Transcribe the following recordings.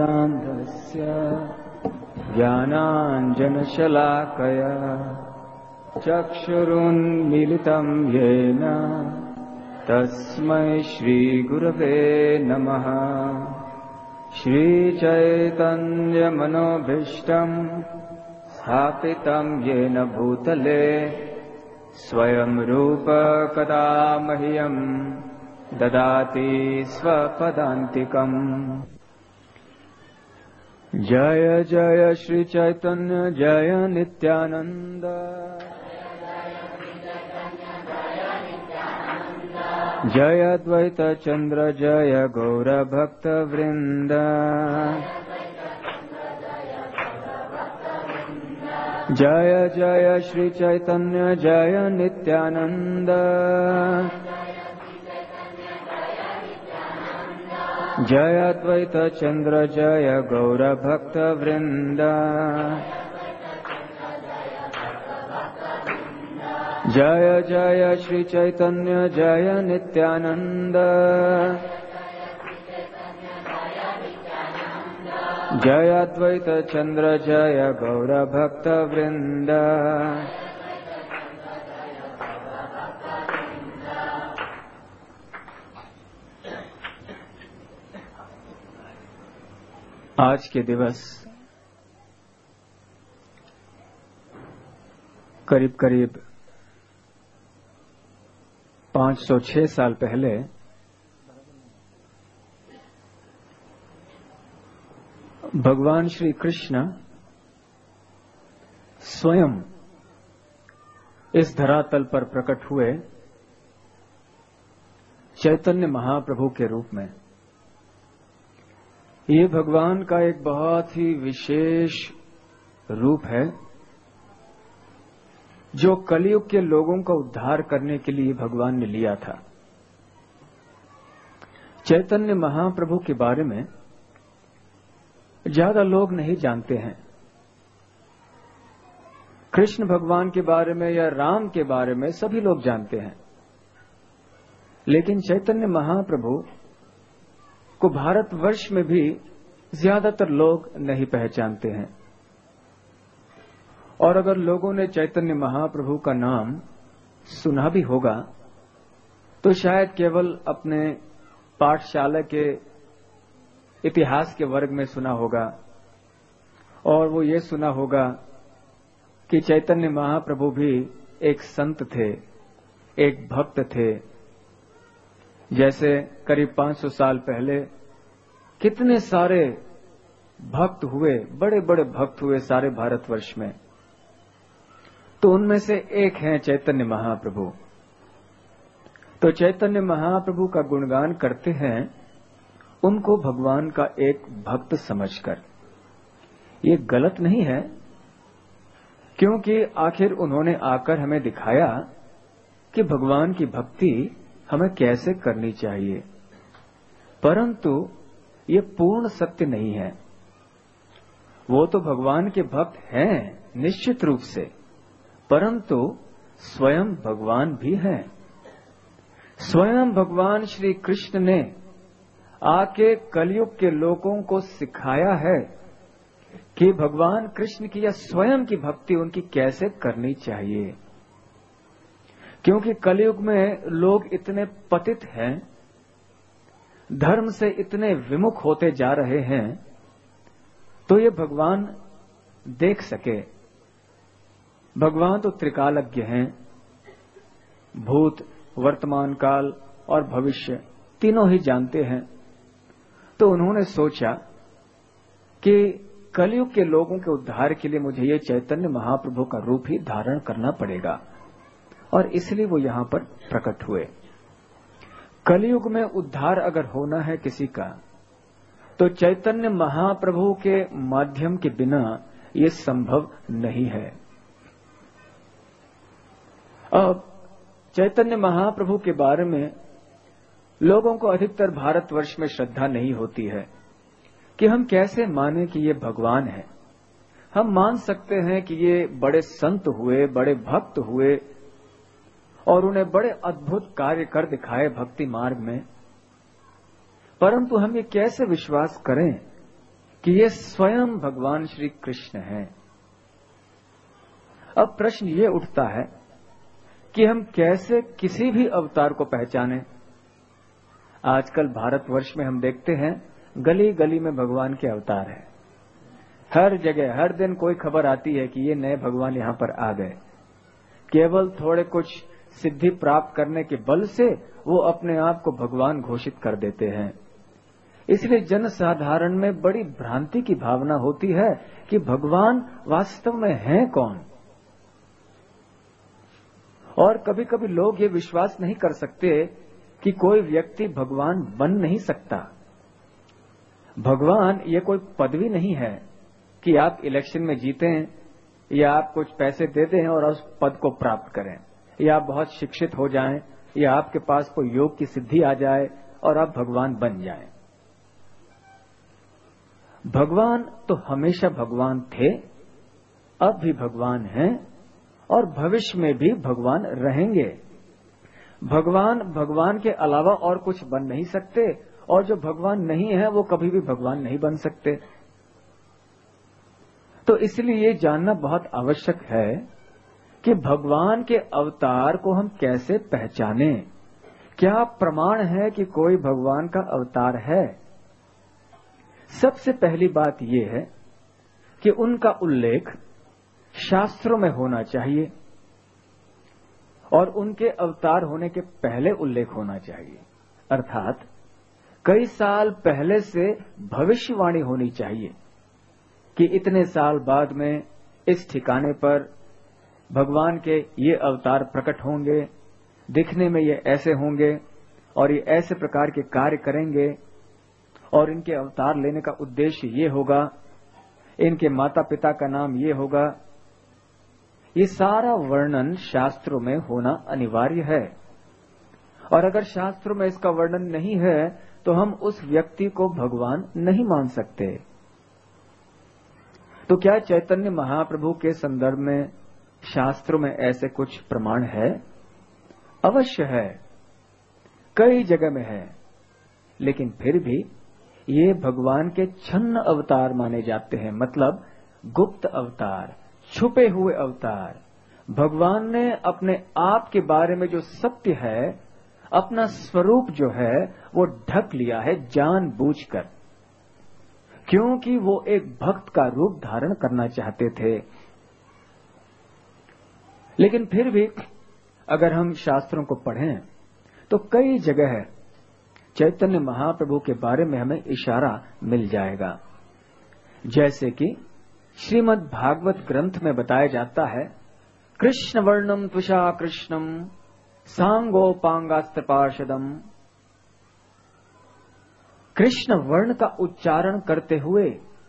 ज्ञानाञ्जनशलाकया ज्ञानाञ्जनशलाकया चक्षुरुन्मीलितं येन तस्मै श्रीगुरवे नमः। श्रीचैतन्यमनोभीष्टं स्थापितं येन भूतले स्वयं रूप कदा मह्यं ददाति स्वपदान्तिकम्। जय जय श्री चैतन्य जय नित्यानंद। जय अद्वैत चंद्र जय गौर भक्त वृंद। जय जय श्री चैतन्य जय नित्यानंद। जय अद्वैत चंद्र जय गौर भक्त वृंद। जय जय श्री चैतन्य जय नित्यानंद। जय अद्वैत चंद्र जय गौर भक्त वृंद। आज के दिवस करीब करीब 506 साल पहले भगवान श्री कृष्ण स्वयं इस धरातल पर प्रकट हुए चैतन्य महाप्रभु के रूप में। ये भगवान का एक बहुत ही विशेष रूप है जो कलयुग के लोगों का उद्धार करने के लिए भगवान ने लिया था। चैतन्य महाप्रभु के बारे में ज्यादा लोग नहीं जानते हैं। कृष्ण भगवान के बारे में या राम के बारे में सभी लोग जानते हैं, लेकिन चैतन्य महाप्रभु को भारतवर्ष में भी ज्यादातर लोग नहीं पहचानते हैं। और अगर लोगों ने चैतन्य महाप्रभु का नाम सुना भी होगा तो शायद केवल अपने पाठशाला के इतिहास के वर्ग में सुना होगा, और वो ये सुना होगा कि चैतन्य महाप्रभु भी एक संत थे, एक भक्त थे। जैसे करीब 500 साल पहले कितने सारे भक्त हुए, बड़े बड़े भक्त हुए सारे भारतवर्ष में, तो उनमें से एक हैं चैतन्य महाप्रभु। तो चैतन्य महाप्रभु का गुणगान करते हैं उनको भगवान का एक भक्त समझकर। ये गलत नहीं है, क्योंकि आखिर उन्होंने आकर हमें दिखाया कि भगवान की भक्ति हमें कैसे करनी चाहिए। परंतु ये पूर्ण सत्य नहीं है। वो तो भगवान के भक्त हैं निश्चित रूप से, परंतु स्वयं भगवान भी हैं। स्वयं भगवान श्री कृष्ण ने आके कलयुग के लोगों को सिखाया है कि भगवान कृष्ण की या स्वयं की भक्ति उनकी कैसे करनी चाहिए। क्योंकि कलयुग में लोग इतने पतित हैं, धर्म से इतने विमुख होते जा रहे हैं, तो ये भगवान देख सके। भगवान तो त्रिकालज्ञ हैं, भूत, वर्तमान काल और भविष्य तीनों ही जानते हैं। तो उन्होंने सोचा कि कलयुग के लोगों के उद्धार के लिए मुझे ये चैतन्य महाप्रभु का रूप ही धारण करना पड़ेगा, और इसलिए वो यहां पर प्रकट हुए। कलयुग में उद्धार अगर होना है किसी का, तो चैतन्य महाप्रभु के माध्यम के बिना ये संभव नहीं है। अब चैतन्य महाप्रभु के बारे में लोगों को अधिकतर भारतवर्ष में श्रद्धा नहीं होती है कि हम कैसे माने कि ये भगवान है। हम मान सकते हैं कि ये बड़े संत हुए, बड़े भक्त हुए, और उन्हें बड़े अद्भुत कार्य कर दिखाए भक्ति मार्ग में, परंतु हम ये कैसे विश्वास करें कि ये स्वयं भगवान श्री कृष्ण हैं। अब प्रश्न ये उठता है कि हम कैसे किसी भी अवतार को पहचानें। आजकल भारतवर्ष में हम देखते हैं गली गली में भगवान के अवतार हैं। हर जगह हर दिन कोई खबर आती है कि ये नए भगवान यहां पर आ गए। केवल थोड़े कुछ सिद्धि प्राप्त करने के बल से वो अपने आप को भगवान घोषित कर देते हैं। इसलिए जन साधारण में बड़ी भ्रांति की भावना होती है कि भगवान वास्तव में हैं कौन। और कभी कभी लोग ये विश्वास नहीं कर सकते कि कोई व्यक्ति भगवान बन नहीं सकता। भगवान ये कोई पदवी नहीं है कि आप इलेक्शन में जीतें या आप कुछ पैसे दे दें और उस पद को प्राप्त करें, या आप बहुत शिक्षित हो जाएं, या आपके पास कोई योग की सिद्धि आ जाए और आप भगवान बन जाएं। भगवान तो हमेशा भगवान थे, अब भी भगवान हैं और भविष्य में भी भगवान रहेंगे। भगवान भगवान के अलावा और कुछ बन नहीं सकते, और जो भगवान नहीं है वो कभी भी भगवान नहीं बन सकते। तो इसलिए ये जानना बहुत आवश्यक है कि भगवान के अवतार को हम कैसे पहचानें। क्या प्रमाण है कि कोई भगवान का अवतार है? सबसे पहली बात यह है कि उनका उल्लेख शास्त्रों में होना चाहिए और उनके अवतार होने के पहले उल्लेख होना चाहिए। अर्थात कई साल पहले से भविष्यवाणी होनी चाहिए कि इतने साल बाद में इस ठिकाने पर भगवान के ये अवतार प्रकट होंगे, दिखने में ये ऐसे होंगे और ये ऐसे प्रकार के कार्य करेंगे, और इनके अवतार लेने का उद्देश्य ये होगा, इनके माता पिता का नाम ये होगा। ये सारा वर्णन शास्त्रों में होना अनिवार्य है, और अगर शास्त्रों में इसका वर्णन नहीं है तो हम उस व्यक्ति को भगवान नहीं मान सकते। तो क्या चैतन्य महाप्रभु के संदर्भ में शास्त्रों में ऐसे कुछ प्रमाण है? अवश्य है, कई जगह में है, लेकिन फिर भी ये भगवान के छन्न अवतार माने जाते हैं, मतलब गुप्त अवतार, छुपे हुए अवतार। भगवान ने अपने आप के बारे में जो सत्य है, अपना स्वरूप जो है वो ढक लिया है जानबूझकर, क्योंकि वो एक भक्त का रूप धारण करना चाहते थे। लेकिन फिर भी अगर हम शास्त्रों को पढ़ें तो कई जगह है चैतन्य महाप्रभु के बारे में हमें इशारा मिल जाएगा। जैसे कि श्रीमद् भागवत ग्रंथ में बताया जाता है, कृष्ण वर्णम त्वषा कृष्णम सांगोपांगास्त्र पार्षदम। कृष्ण वर्ण का उच्चारण करते हुए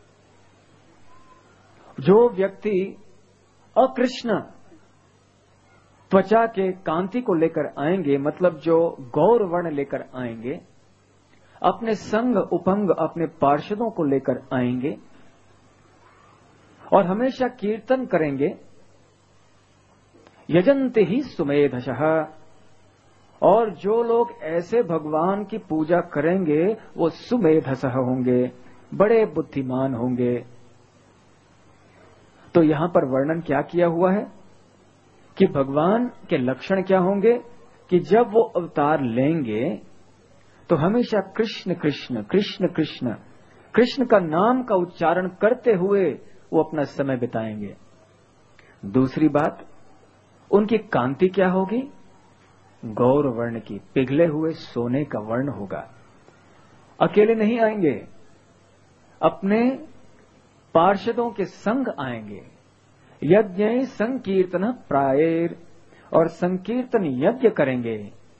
जो व्यक्ति अकृष्ण त्वचा के कांति को लेकर आएंगे, मतलब जो गौर वर्ण लेकर आएंगे, अपने संग उपंग अपने पार्षदों को लेकर आएंगे और हमेशा कीर्तन करेंगे, यजन्ते ही सुमेधशः। और जो लोग ऐसे भगवान की पूजा करेंगे वो सुमेधसः होंगे, बड़े बुद्धिमान होंगे। तो यहां पर वर्णन क्या किया हुआ है कि भगवान के लक्षण क्या होंगे कि जब वो अवतार लेंगे तो हमेशा कृष्ण कृष्ण कृष्ण कृष्ण कृष्ण का नाम का उच्चारण करते हुए वो अपना समय बिताएंगे। दूसरी बात, उनकी कांति क्या होगी? गौर वर्ण की, पिघले हुए सोने का वर्ण होगा। अकेले नहीं आएंगे, अपने पार्षदों के संग आएंगे। यज्ञ संकीर्तन प्रायेर, और संकीर्तन यज्ञ करेंगे।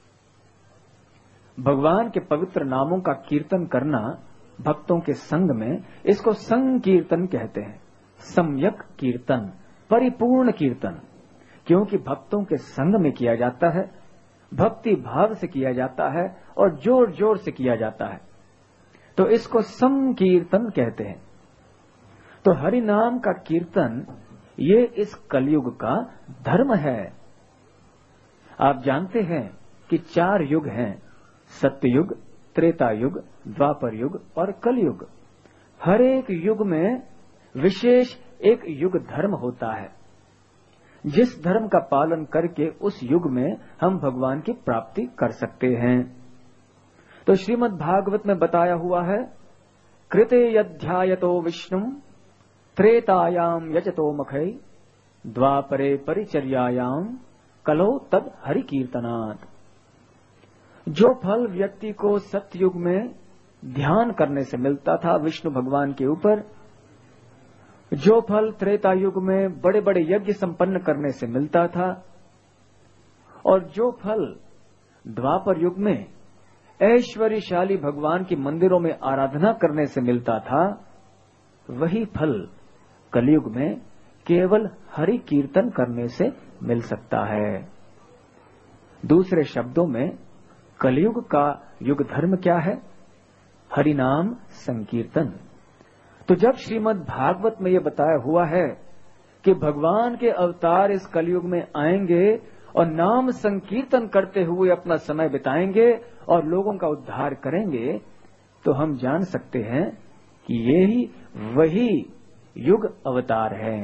भगवान के पवित्र नामों का कीर्तन करना भक्तों के संग में, इसको संकीर्तन कहते हैं। सम्यक कीर्तन, परिपूर्ण कीर्तन, क्योंकि भक्तों के संग में किया जाता है, भक्ति भाव से किया जाता है और जोर जोर से किया जाता है, तो इसको संकीर्तन कहते हैं। तो हरि नाम का कीर्तन ये इस कलयुग का धर्म है। आप जानते हैं कि 4 युग हैं, सत्ययुग, त्रेता युग, द्वापर युग और कलयुग। हर एक युग में विशेष एक युग धर्म होता है, जिस धर्म का पालन करके उस युग में हम भगवान की प्राप्ति कर सकते हैं। तो श्रीमद् भागवत में बताया हुआ है, कृते यध्यायतो विष्णु त्रेतायाम यजतो मखै द्वापरे परिचर्यायाम कलो तद हरि कीर्तनात्। जो फल व्यक्ति को सतयुग में ध्यान करने से मिलता था विष्णु भगवान के ऊपर, जो फल त्रेता युग में बड़े बड़े यज्ञ संपन्न करने से मिलता था, और जो फल द्वापर युग में ऐश्वर्यशाली भगवान की मंदिरों में आराधना करने से मिलता था, वही फल कलयुग में केवल हरि कीर्तन करने से मिल सकता है। दूसरे शब्दों में कलयुग का युग धर्म क्या है? हरि नाम संकीर्तन। तो जब श्रीमद् भागवत में यह बताया हुआ है कि भगवान के अवतार इस कलयुग में आएंगे और नाम संकीर्तन करते हुए अपना समय बिताएंगे और लोगों का उद्धार करेंगे, तो हम जान सकते हैं कि ये ही वही युग अवतार है।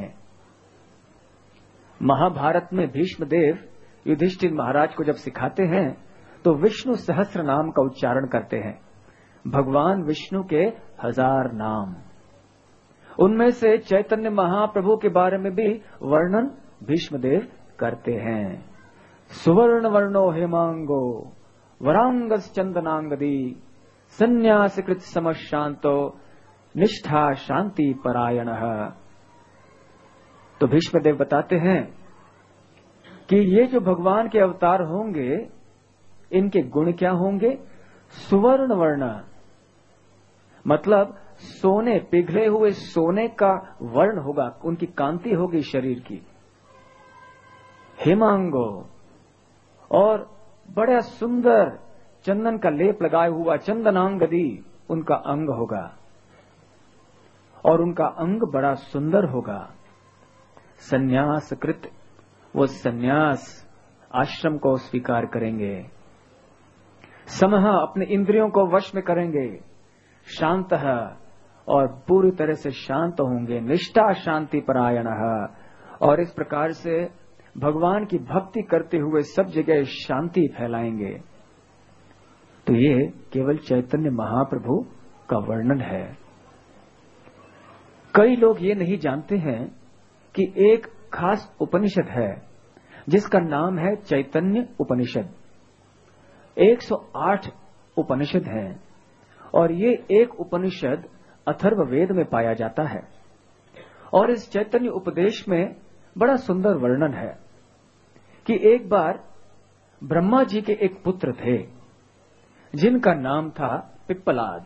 महाभारत में भीष्मदेव युधिष्ठिर महाराज को जब सिखाते हैं तो विष्णु सहस्त्र नाम का उच्चारण करते हैं। भगवान विष्णु के 1000 नाम, उनमें से चैतन्य महाप्रभु के बारे में भी वर्णन भीष्मदेव करते हैं। सुवर्ण वर्णो हेमांगो वरांगस चंदनांगदी संन्यासकृत समशांतो निष्ठा शांति परायण। तो भीष्मदेव बताते हैं कि ये जो भगवान के अवतार होंगे, इनके गुण क्या होंगे? सुवर्ण वर्ण, मतलब सोने, पिघले हुए सोने का वर्ण होगा, उनकी कांति होगी शरीर की। हेमांगो, और बड़ा सुंदर चंदन का लेप लगाया हुआ चंदनांगदी उनका अंग होगा, और उनका अंग बड़ा सुंदर होगा। संन्यास कृत, वो संन्यास आश्रम को स्वीकार करेंगे। समह, अपने इंद्रियों को वश में करेंगे। शांत, और पूरी तरह से शांत होंगे। निष्ठा शांति परायण, और इस प्रकार से भगवान की भक्ति करते हुए सब जगह शांति फैलाएंगे। तो ये केवल चैतन्य महाप्रभु का वर्णन है। कई लोग ये नहीं जानते हैं कि एक खास उपनिषद है जिसका नाम है चैतन्य उपनिषद। 108 उपनिषद हैं, और ये एक उपनिषद अथर्ववेद में पाया जाता है। और इस चैतन्य उपदेश में बड़ा सुंदर वर्णन है कि एक बार ब्रह्मा जी के एक पुत्र थे जिनका नाम था पिप्पलाद।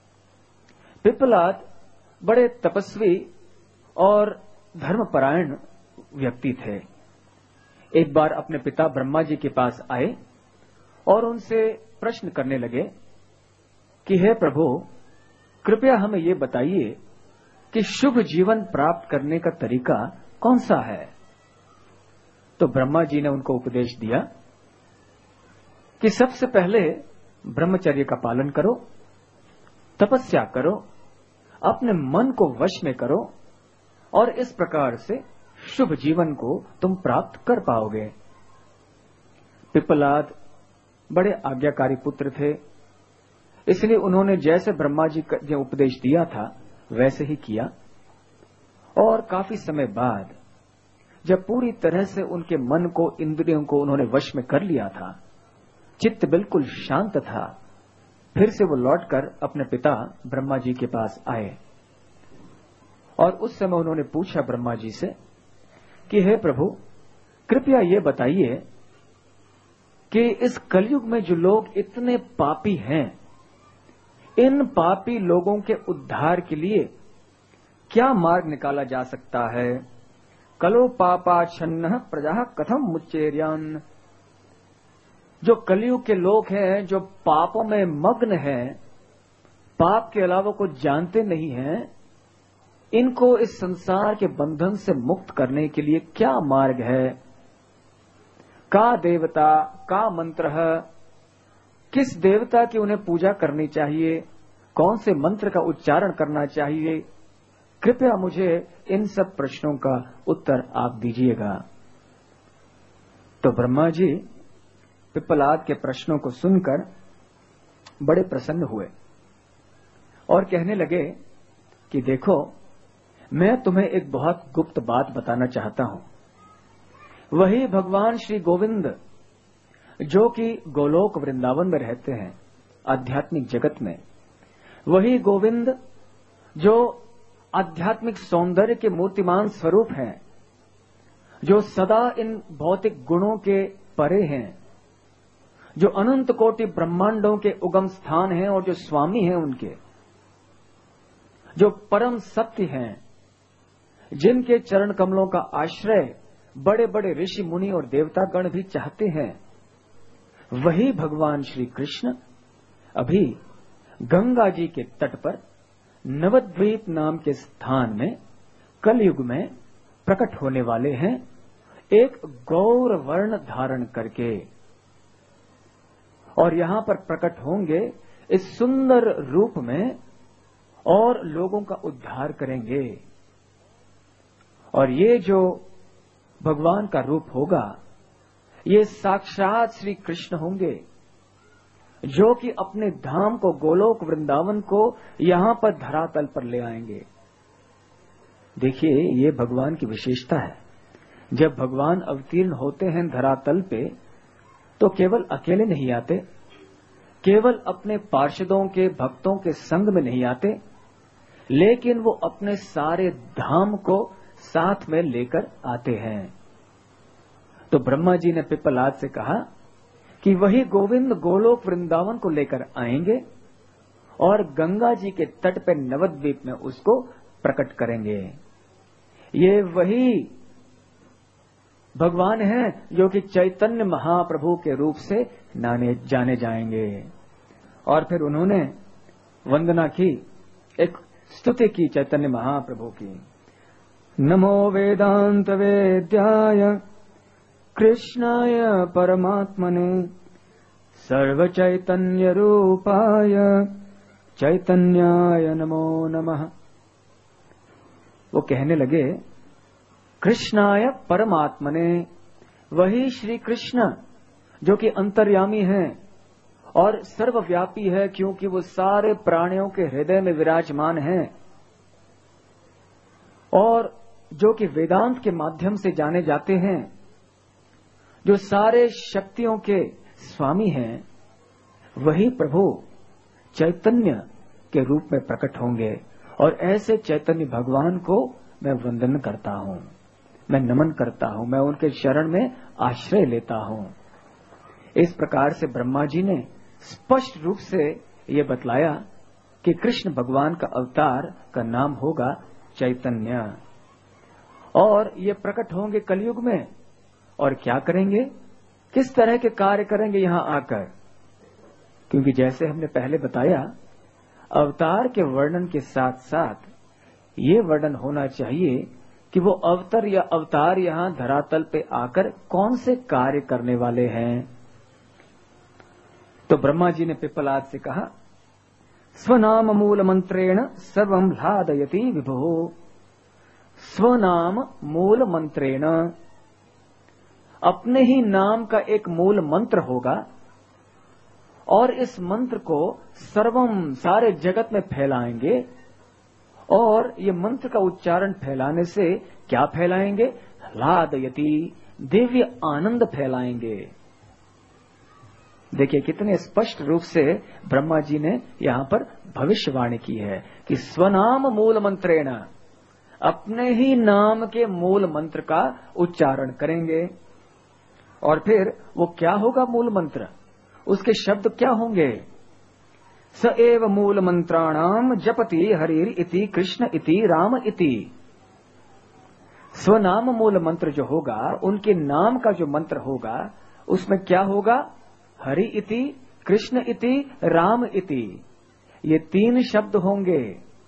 पिप्पलाद बड़े तपस्वी और धर्मपरायण व्यक्ति थे। एक बार अपने पिता ब्रह्मा जी के पास आए और उनसे प्रश्न करने लगे कि हे प्रभु, कृपया हमें ये बताइए कि शुभ जीवन प्राप्त करने का तरीका कौन सा है। तो ब्रह्मा जी ने उनको उपदेश दिया कि सबसे पहले ब्रह्मचर्य का पालन करो, तपस्या करो, अपने मन को वश में करो, और इस प्रकार से शुभ जीवन को तुम प्राप्त कर पाओगे। पिप्पलाद बड़े आज्ञाकारी पुत्र थे, इसलिए उन्होंने जैसे ब्रह्मा जी ने उपदेश दिया था वैसे ही किया। और काफी समय बाद जब पूरी तरह से उनके मन को, इंद्रियों को उन्होंने वश में कर लिया था, चित्त बिल्कुल शांत था, फिर से वो लौटकर अपने पिता ब्रह्मा जी के पास आए। और उस समय उन्होंने पूछा ब्रह्मा जी से कि हे प्रभु, कृपया ये बताइए कि इस कलयुग में जो लोग इतने पापी हैं, इन पापी लोगों के उद्धार के लिए क्या मार्ग निकाला जा सकता है। कलो पापाच्छन्न प्रजा कथम मुच्चेर्यान। जो कलयुग के लोग हैं, जो पापों में मग्न हैं, पाप के अलावा कुछ जानते नहीं हैं, इनको इस संसार के बंधन से मुक्त करने के लिए क्या मार्ग है। का देवता, का मंत्र, किस देवता की उन्हें पूजा करनी चाहिए, कौन से मंत्र का उच्चारण करना चाहिए, कृपया मुझे इन सब प्रश्नों का उत्तर आप दीजिएगा। तो ब्रह्मा जी पिप्पलाद के प्रश्नों को सुनकर बड़े प्रसन्न हुए और कहने लगे कि देखो, मैं तुम्हें एक बहुत गुप्त बात बताना चाहता हूं। वही भगवान श्री गोविंद जो कि गोलोक वृंदावन में रहते हैं, आध्यात्मिक जगत में, वही गोविंद जो आध्यात्मिक सौंदर्य के मूर्तिमान स्वरूप हैं, जो सदा इन भौतिक गुणों के परे हैं, जो अनंत कोटि ब्रह्मांडों के उगम स्थान हैं और जो स्वामी हैं उनके, जो परम सत्य हैं, जिनके चरण कमलों का आश्रय बड़े बड़े ऋषि मुनि और देवतागण भी चाहते हैं, वही भगवान श्री कृष्ण अभी गंगा जी के तट पर नवद्वीप नाम के स्थान में कलयुग में प्रकट होने वाले हैं, एक गौर वर्ण धारण करके। और यहां पर प्रकट होंगे इस सुंदर रूप में और लोगों का उद्धार करेंगे। और ये जो भगवान का रूप होगा, ये साक्षात श्री कृष्ण होंगे, जो कि अपने धाम को, गोलोक वृंदावन को यहां पर धरातल पर ले आएंगे। देखिए, ये भगवान की विशेषता है। जब भगवान अवतीर्ण होते हैं धरातल पे, तो केवल अकेले नहीं आते, केवल अपने पार्षदों के, भक्तों के संग में नहीं आते, लेकिन वो अपने सारे धाम को साथ में लेकर आते हैं। तो ब्रह्मा जी ने पिप्पलाद से कहा कि वही गोविंद गोलोक वृंदावन को लेकर आएंगे और गंगा जी के तट पर नवद्वीप में उसको प्रकट करेंगे। ये वही भगवान हैं जो कि चैतन्य महाप्रभु के रूप से जाने जाएंगे। और फिर उन्होंने वंदना की, एक स्तुति की चैतन्य महाप्रभु की। नमो वेदांत वेद्याय कृष्णाय परमात्मने सर्व चैतन्य रूपाय चैतन्याय नमो नमः। वो कहने लगे, कृष्णाय परमात्मने, वही श्री कृष्ण जो कि अंतर्यामी है और सर्वव्यापी है, क्योंकि वो सारे प्राणियों के हृदय में विराजमान है, और जो कि वेदांत के माध्यम से जाने जाते हैं, जो सारे शक्तियों के स्वामी हैं, वही प्रभु चैतन्य के रूप में प्रकट होंगे। और ऐसे चैतन्य भगवान को मैं वंदन करता हूं, मैं नमन करता हूं, मैं उनके शरण में आश्रय लेता हूं। इस प्रकार से ब्रह्मा जी ने स्पष्ट रूप से ये बतलाया कि कृष्ण भगवान का अवतार का नाम होगा चैतन्य, और ये प्रकट होंगे कलयुग में। और क्या करेंगे, किस तरह के कार्य करेंगे यहां आकर, क्योंकि जैसे हमने पहले बताया, अवतार के वर्णन के साथ साथ ये वर्णन होना चाहिए कि वो अवतार या अवतार यहां धरातल पे आकर कौन से कार्य करने वाले हैं। तो ब्रह्मा जी ने पिप्पलाद से कहा, स्वनाम मूल मंत्रेण सर्वं ह्लादयति विभुः। स्वनाम मूल मंत्रेण, अपने ही नाम का एक मूल मंत्र होगा, और इस मंत्र को सर्वम, सारे जगत में फैलाएंगे। और ये मंत्र का उच्चारण फैलाने से क्या फैलाएंगे, ह्लादयति, दिव्य आनंद फैलाएंगे। देखिए कितने स्पष्ट रूप से ब्रह्मा जी ने यहां पर भविष्यवाणी की है कि स्वनाम मूल मंत्रेण, अपने ही नाम के मूल मंत्र का उच्चारण करेंगे। और फिर वो क्या होगा मूल मंत्र, उसके शब्द क्या होंगे, स एव मूल मंत्राणाम जपति हरिर इति कृष्ण इति राम इति। स्वनाम मूल मंत्र जो होगा, उनके नाम का जो मंत्र होगा, उसमें क्या होगा, हरि इति, कृष्ण इति, राम इति, ये 3 शब्द होंगे।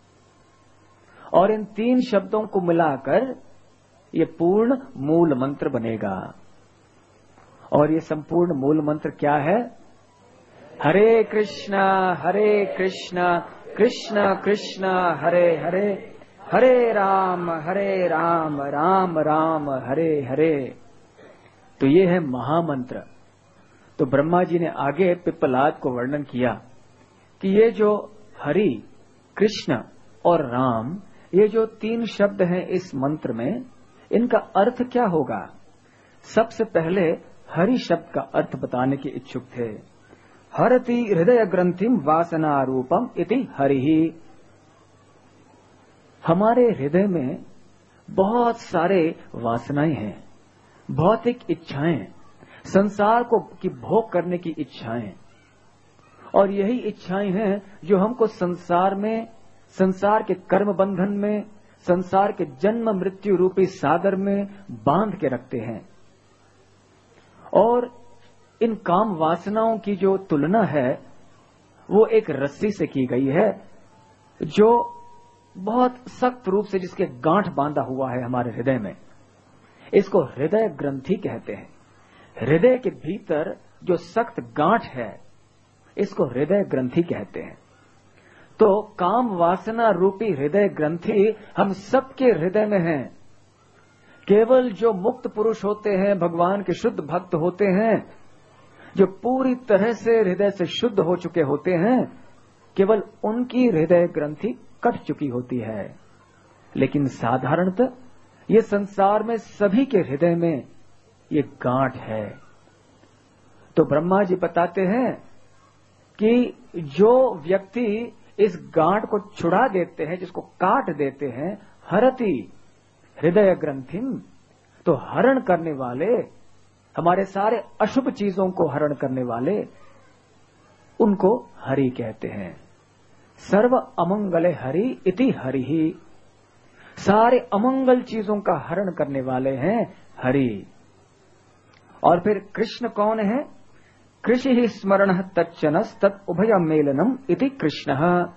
और इन 3 शब्दों को मिलाकर ये पूर्ण मूल मंत्र बनेगा। और ये संपूर्ण मूल मंत्र क्या है, हरे कृष्णा कृष्ण कृष्ण हरे हरे, हरे राम राम राम हरे हरे। तो ये है महामंत्र। तो ब्रह्मा जी ने आगे पिप्पलाद को वर्णन किया कि ये जो हरि, कृष्ण और राम, ये जो 3 शब्द हैं इस मंत्र में, इनका अर्थ क्या होगा। सबसे पहले हरि शब्द का अर्थ बताने के इच्छुक थे। हरति हृदय ग्रंथिम वासना रूपम इति हरिहि। हमारे हृदय में बहुत सारे वासनाएं हैं, भौतिक इच्छाएं, संसार को की भोग करने की इच्छाएं, और यही इच्छाएं हैं जो हमको संसार में, संसार के कर्म बंधन में, संसार के जन्म मृत्यु रूपी सागर में बांध के रखते हैं। और इन काम वासनाओं की जो तुलना है वो एक रस्सी से की गई है, जो बहुत सख्त रूप से जिसके गांठ बांधा हुआ है हमारे हृदय में। इसको हृदय ग्रंथि कहते हैं। हृदय के भीतर जो सख्त गांठ है इसको हृदय ग्रंथि कहते हैं। तो काम वासना रूपी हृदय ग्रंथि हम सबके हृदय में है। केवल जो मुक्त पुरुष होते हैं, भगवान के शुद्ध भक्त होते हैं, जो पूरी तरह से हृदय से शुद्ध हो चुके होते हैं, केवल उनकी हृदय ग्रंथि कट चुकी होती है। लेकिन साधारणतः ये संसार में सभी के हृदय में ये गांठ है। तो ब्रह्मा जी बताते हैं कि जो व्यक्ति इस गांठ को छुड़ा देते हैं, जिसको काट देते हैं, हरति हृदय ग्रंथिम, तो हरण करने वाले, हमारे सारे अशुभ चीजों को हरण करने वाले, उनको हरि कहते हैं। सर्व अमंगले हरि इति हरिहि। सारे अमंगल चीजों का हरण करने वाले हैं हरि। और फिर कृष्ण कौन है। कृषि ही स्मरण तच्चनस तत् उभय मेलनम इति कृष्ण।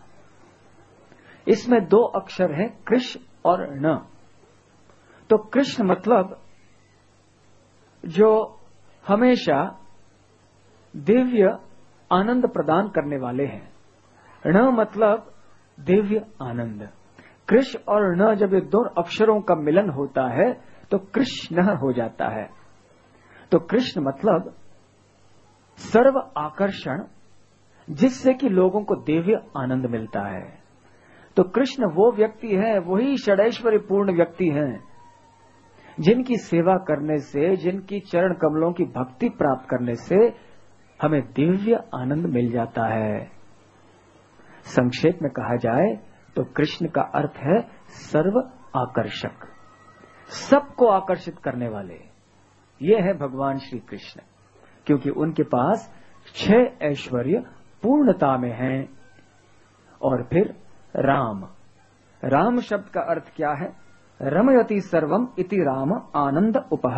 इसमें 2 अक्षर हैं, कृष और न। तो कृष्ण मतलब जो हमेशा दिव्य आनंद प्रदान करने वाले हैं। ण मतलब दिव्य आनंद। कृष्ण और न जब ये 2 अक्षरों का मिलन होता है तो कृष्ण हो जाता है। तो कृष्ण मतलब सर्व आकर्षण, जिससे कि लोगों को दिव्य आनंद मिलता है। तो कृष्ण वो व्यक्ति है, वही षडैश्वर्य पूर्ण व्यक्ति हैं, जिनकी सेवा करने से, जिनकी चरण कमलों की भक्ति प्राप्त करने से हमें दिव्य आनंद मिल जाता है। संक्षेप में कहा जाए तो कृष्ण का अर्थ है सर्व आकर्षक, सबको आकर्षित करने वाले। ये है भगवान श्री कृष्ण, क्योंकि उनके पास 6 ऐश्वर्य पूर्णता में हैं। और फिर राम, राम शब्द का अर्थ क्या है। रमयति सर्वम इति राम आनंद उपह।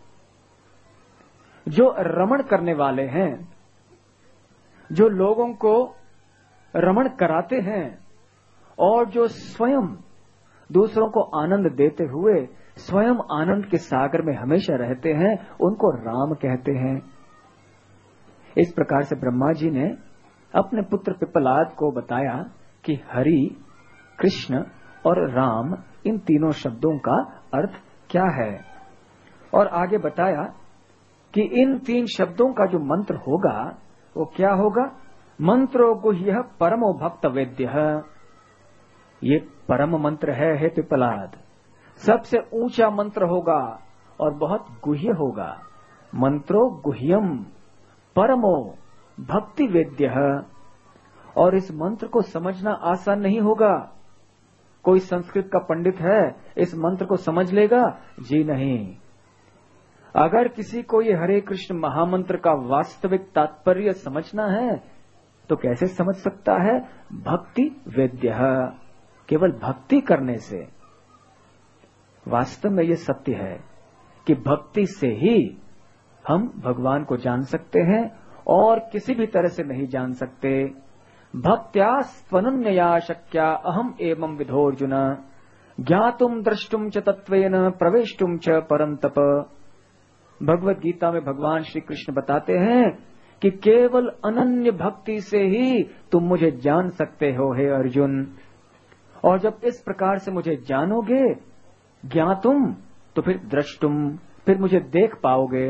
जो रमण करने वाले हैं, जो लोगों को रमण कराते हैं और जो स्वयं दूसरों को आनंद देते हुए स्वयं आनंद के सागर में हमेशा रहते हैं, उनको राम कहते हैं। इस प्रकार से ब्रह्मा जी ने अपने पुत्र पिप्पलाद को बताया कि हरि, कृष्ण और राम, इन तीनों शब्दों का अर्थ क्या है। और आगे बताया कि इन 3 शब्दों का जो मंत्र होगा वो क्या होगा। मंत्रो गुह्य परमो भक्त वेद्य। ये परम मंत्र है हे पिप्पलाद, सबसे ऊंचा मंत्र होगा और बहुत गुह्य होगा। मंत्रो गुह्यम परमो भक्ति वेद्य। और इस मंत्र को समझना आसान नहीं होगा। कोई संस्कृत का पंडित है इस मंत्र को समझ लेगा? जी नहीं। अगर किसी को ये हरे कृष्ण महामंत्र का वास्तविक तात्पर्य समझना है तो कैसे समझ सकता है? भक्ति वेद्य, केवल भक्ति करने से। वास्तव में ये सत्य है कि भक्ति से ही हम भगवान को जान सकते हैं और किसी भी तरह से नहीं जान सकते। भक्त्या स्वनन्यया शक्या अहम एवं विधोर्जुन ज्ञातुम द्रष्टुम च तत्वेन प्रवेष्टुम च परंतप। भगवत गीता में भगवान श्री कृष्ण बताते हैं कि केवल अनन्य भक्ति से ही तुम मुझे जान सकते हो हे अर्जुन। और जब इस प्रकार से मुझे जानोगे, ज्ञातुम, तो फिर द्रष्टुम, फिर मुझे देख पाओगे,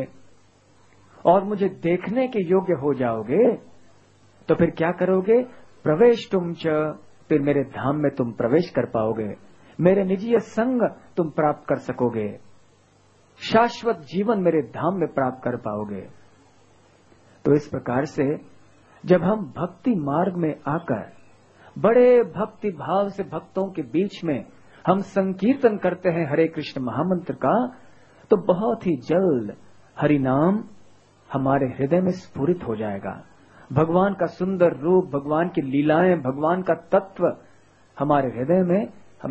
और मुझे देखने के योग्य हो जाओगे। तो फिर क्या करोगे? प्रवेशतुम च, फिर मेरे धाम में तुम प्रवेश कर पाओगे, मेरे निजीय संग तुम प्राप्त कर सकोगे, शाश्वत जीवन मेरे धाम में प्राप्त कर पाओगे। तो इस प्रकार से जब हम भक्ति मार्ग में आकर बड़े भक्ति भाव से भक्तों के बीच में हम संकीर्तन करते हैं हरे कृष्ण महामंत्र का, तो बहुत ही जल्द हरि नाम हमारे हृदय में स्फुरित हो जाएगा। भगवान का सुंदर रूप, भगवान की लीलाएं, भगवान का तत्व हमारे हृदय में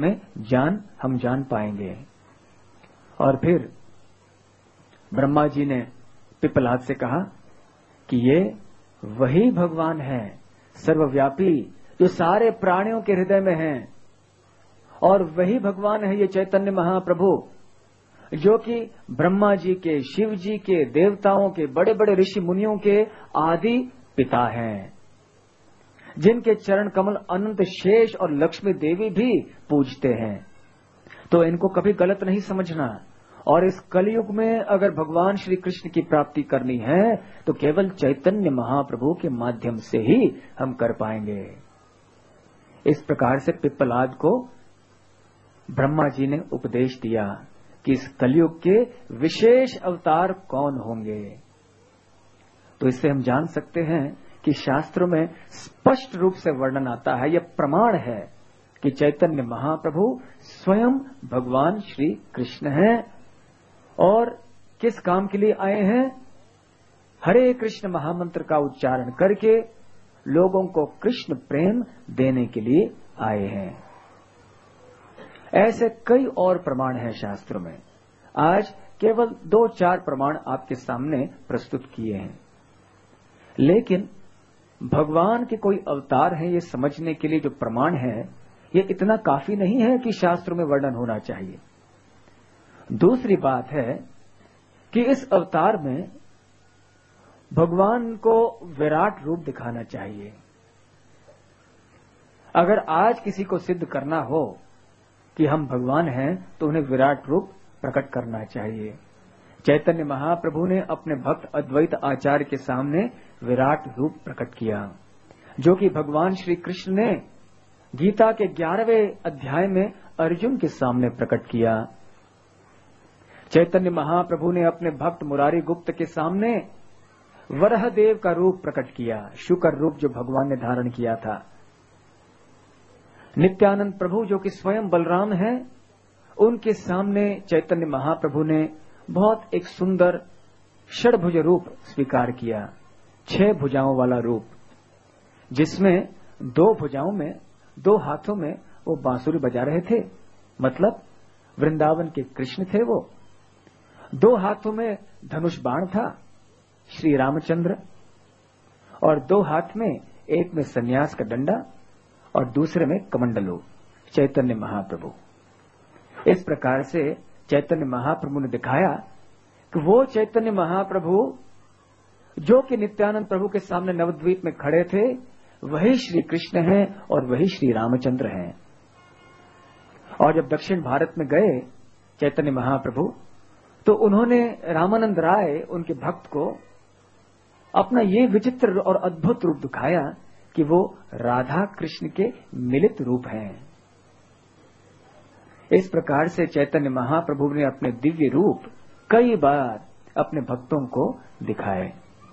हम जान पाएंगे। और फिर ब्रह्मा जी ने पिपलाद से कहा कि ये वही भगवान है सर्वव्यापी, जो सारे प्राणियों के हृदय में है, और वही भगवान है ये चैतन्य महाप्रभु, जो कि ब्रह्मा जी के, शिव जी के, देवताओं के, बड़े बड़े ऋषि मुनियों के आदि पिता हैं, जिनके चरण कमल अनंत शेष और लक्ष्मी देवी भी पूजते हैं। तो इनको कभी गलत नहीं समझना। और इस कलयुग में अगर भगवान श्री कृष्ण की प्राप्ति करनी है तो केवल चैतन्य महाप्रभु के माध्यम से ही हम कर पाएंगे। इस प्रकार से पिप्पलाद को ब्रह्मा जी ने उपदेश दिया कि इस कलयुग के विशेष अवतार कौन होंगे। तो इससे हम जान सकते हैं कि शास्त्रों में स्पष्ट रूप से वर्णन आता है, यह प्रमाण है कि चैतन्य महाप्रभु स्वयं भगवान श्री कृष्ण हैं। और किस काम के लिए आए हैं? हरे कृष्ण महामंत्र का उच्चारण करके लोगों को कृष्ण प्रेम देने के लिए आए हैं। ऐसे कई और प्रमाण हैं शास्त्रों में। आज केवल 2-4 प्रमाण आपके सामने प्रस्तुत किए हैं, लेकिन भगवान के कोई अवतार हैं ये समझने के लिए जो प्रमाण है, ये इतना काफी नहीं है कि शास्त्रों में वर्णन होना चाहिए। दूसरी बात है कि इस अवतार में भगवान को विराट रूप दिखाना चाहिए। अगर आज किसी को सिद्ध करना हो कि हम भगवान हैं तो उन्हें विराट रूप प्रकट करना चाहिए। चैतन्य महाप्रभु ने अपने भक्त अद्वैत आचार्य के सामने विराट रूप प्रकट किया, जो कि भगवान श्री कृष्ण ने गीता के 11वें अध्याय में अर्जुन के सामने प्रकट किया। चैतन्य महाप्रभु ने अपने भक्त मुरारी गुप्त के सामने वरहदेव का रूप प्रकट किया, शुकर रूप जो भगवान ने धारण किया था। नित्यानंद प्रभु जो कि स्वयं बलराम हैं, उनके सामने चैतन्य महाप्रभु ने बहुत एक सुंदर षडभुज रूप स्वीकार किया, 6 भुजाओं वाला रूप, जिसमें 2 भुजाओं में, 2 हाथों में वो बांसुरी बजा रहे थे, मतलब वृंदावन के कृष्ण थे वो। 2 हाथों में धनुष बाण था श्री रामचंद्र, और 2 हाथ में, एक में सन्यास का डंडा और दूसरे में कमंडलू चैतन्य महाप्रभु। इस प्रकार से चैतन्य महाप्रभु ने दिखाया कि वो चैतन्य महाप्रभु जो कि नित्यानंद प्रभु के सामने नवद्वीप में खड़े थे, वही श्री कृष्ण हैं और वही श्री रामचंद्र हैं। और जब दक्षिण भारत में गए चैतन्य महाप्रभु, तो उन्होंने रामानंद राय, उनके भक्त को, अपना ये विचित्र और अद्भुत रूप दिखाया कि वो राधा कृष्ण के मिलित रूप हैं। इस प्रकार से चैतन्य महाप्रभु ने अपने दिव्य रूप कई बार अपने भक्तों को दिखाए।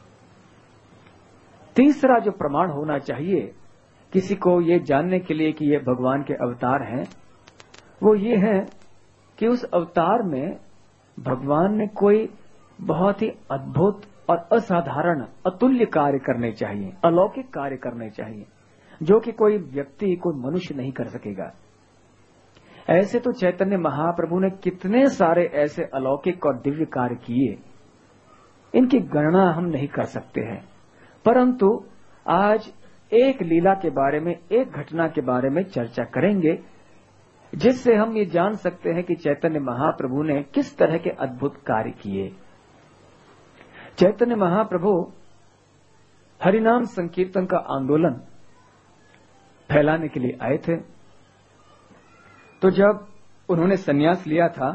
तीसरा जो प्रमाण होना चाहिए किसी को ये जानने के लिए कि ये भगवान के अवतार हैं, वो ये है कि उस अवतार में भगवान ने कोई बहुत ही अद्भुत और असाधारण, अतुल्य कार्य करने चाहिए, अलौकिक कार्य करने चाहिए, जो कि कोई व्यक्ति, कोई मनुष्य नहीं कर सकेगा। ऐसे तो चैतन्य महाप्रभु ने कितने सारे ऐसे अलौकिक और दिव्य कार्य किए, इनकी गणना हम नहीं कर सकते हैं। परंतु आज एक लीला के बारे में, एक घटना के बारे में चर्चा करेंगे, जिससे हम ये जान सकते हैं कि चैतन्य महाप्रभु ने किस तरह के अद्भुत कार्य किए। चैतन्य महाप्रभु हरिनाम संकीर्तन का आंदोलन फैलाने के लिए आए थे। तो जब उन्होंने संन्यास लिया था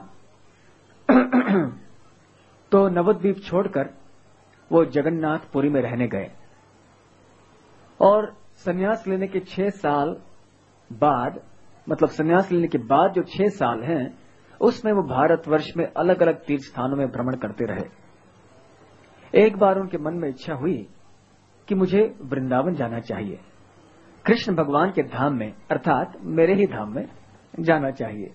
तो नवद्वीप छोड़कर वो जगन्नाथपुरी में रहने गए और संन्यास लेने के 6 साल बाद, मतलब संन्यास लेने के बाद जो 6 साल हैं उसमें वो भारतवर्ष में अलग अलग तीर्थ स्थानों में भ्रमण करते रहे। एक बार उनके मन में इच्छा हुई कि मुझे वृंदावन जाना चाहिए, कृष्ण भगवान के धाम में, अर्थात मेरे ही धाम में जाना चाहिए।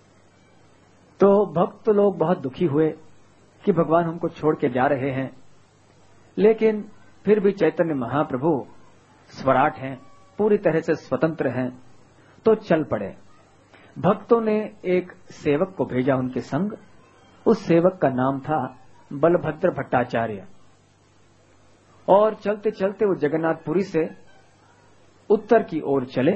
तो भक्त लोग बहुत दुखी हुए कि भगवान हमको छोड़ के जा रहे हैं, लेकिन फिर भी चैतन्य महाप्रभु स्वराट हैं, पूरी तरह से स्वतंत्र हैं, तो चल पड़े। भक्तों ने एक सेवक को भेजा उनके संग। उस सेवक का नाम था बलभद्र भट्टाचार्य। और चलते चलते वो जगन्नाथपुरी से उत्तर की ओर चले।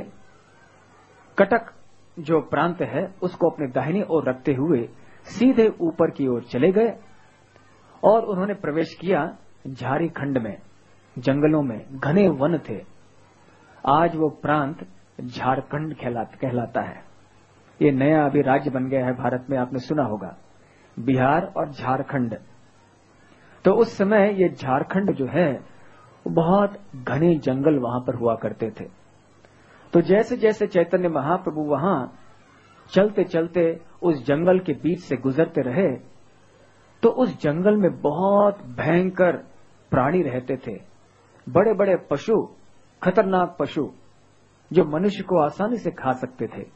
कटक जो प्रांत है उसको अपने दाहिनी ओर रखते हुए सीधे ऊपर की ओर चले गए और उन्होंने प्रवेश किया झारखंड में। जंगलों में घने वन थे। आज वो प्रांत झारखंड कहलाता है। ये नया अभी राज्य बन गया है भारत में, आपने सुना होगा, बिहार और झारखंड। तो उस समय ये झारखंड जो है बहुत घने जंगल वहां पर हुआ करते थे। तो जैसे जैसे चैतन्य महाप्रभु वहां चलते चलते उस जंगल के बीच से गुजरते रहे तो उस जंगल में बहुत भयंकर प्राणी रहते थे, बड़े बड़े पशु, खतरनाक पशु जो मनुष्य को आसानी से खा सकते थे।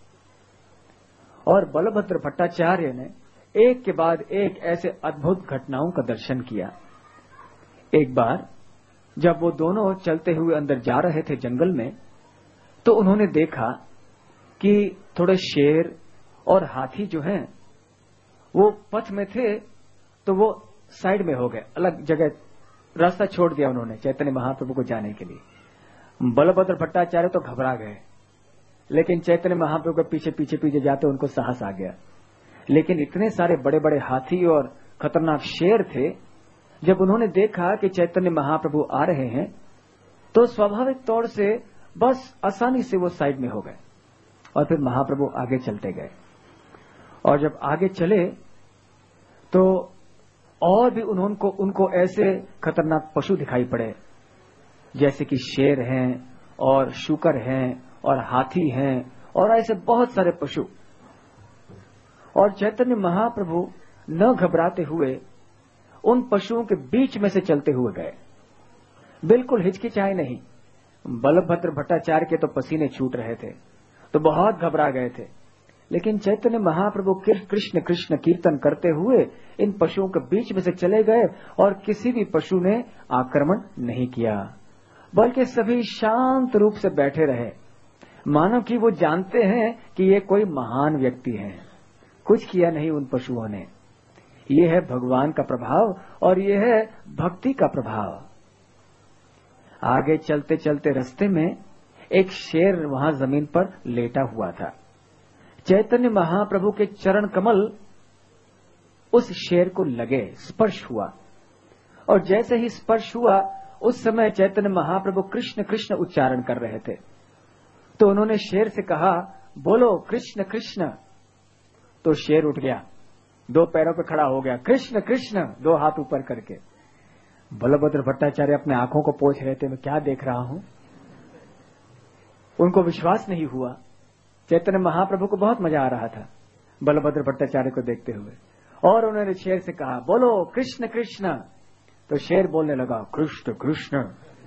और बलभद्र भट्टाचार्य ने एक के बाद एक ऐसे अद्भुत घटनाओं का दर्शन किया। एक बार जब वो दोनों चलते हुए अंदर जा रहे थे जंगल में, तो उन्होंने देखा कि थोड़े शेर और हाथी जो हैं वो पथ में थे, तो वो साइड में हो गए, अलग जगह रास्ता छोड़ दिया उन्होंने चैतन्य महाप्रभु को जाने के लिए। बलभद्र भट्टाचार्य तो घबरा गए, लेकिन चैतन्य महाप्रभु के पीछे पीछे पीछे जाते उनको साहस आ गया। लेकिन इतने सारे बड़े बड़े हाथी और खतरनाक शेर थे, जब उन्होंने देखा कि चैतन्य महाप्रभु आ रहे हैं तो स्वाभाविक तौर से बस आसानी से वो साइड में हो गए और फिर महाप्रभु आगे चलते गए। और जब आगे चले तो और भी उनको ऐसे खतरनाक पशु दिखाई पड़े, जैसे कि शेर हैं और शूकर हैं और हाथी हैं और ऐसे बहुत सारे पशु। और चैतन्य महाप्रभु न घबराते हुए उन पशुओं के बीच में से चलते हुए गए, बिल्कुल हिचकिचाए नहीं। बलभद्र भट्टाचार्य के तो पसीने छूट रहे थे, तो बहुत घबरा गए थे। लेकिन चैतन्य महाप्रभु कृष्ण कृष्ण कीर्तन करते हुए इन पशुओं के बीच में से चले गए और किसी भी पशु ने आक्रमण नहीं किया, बल्कि सभी शांत रूप से बैठे रहे, मानो कि वो जानते हैं कि ये कोई महान व्यक्ति है। कुछ किया नहीं उन पशुओं ने। ये है भगवान का प्रभाव और ये है भक्ति का प्रभाव। आगे चलते चलते रास्ते में एक शेर वहां जमीन पर लेटा हुआ था। चैतन्य महाप्रभु के चरण कमल उस शेर को लगे, स्पर्श हुआ, और जैसे ही स्पर्श हुआ उस समय चैतन्य महाप्रभु कृष्ण कृष्ण उच्चारण कर रहे थे। तो उन्होंने शेर से कहा, बोलो कृष्ण कृष्ण। तो शेर उठ गया, 2 पैरों पर खड़ा हो गया, कृष्ण कृष्ण 2 हाथ ऊपर करके। बलभद्र भट्टाचार्य अपने आंखों को पोंछ रहे थे, मैं क्या देख रहा हूं। उनको विश्वास नहीं हुआ। चैतन्य महाप्रभु को बहुत मजा आ रहा था बलभद्र भट्टाचार्य को देखते हुए, और उन्होंने शेर से कहा, बोलो कृष्ण कृष्ण। तो शेर बोलने लगा, कृष्ण कृष्ण।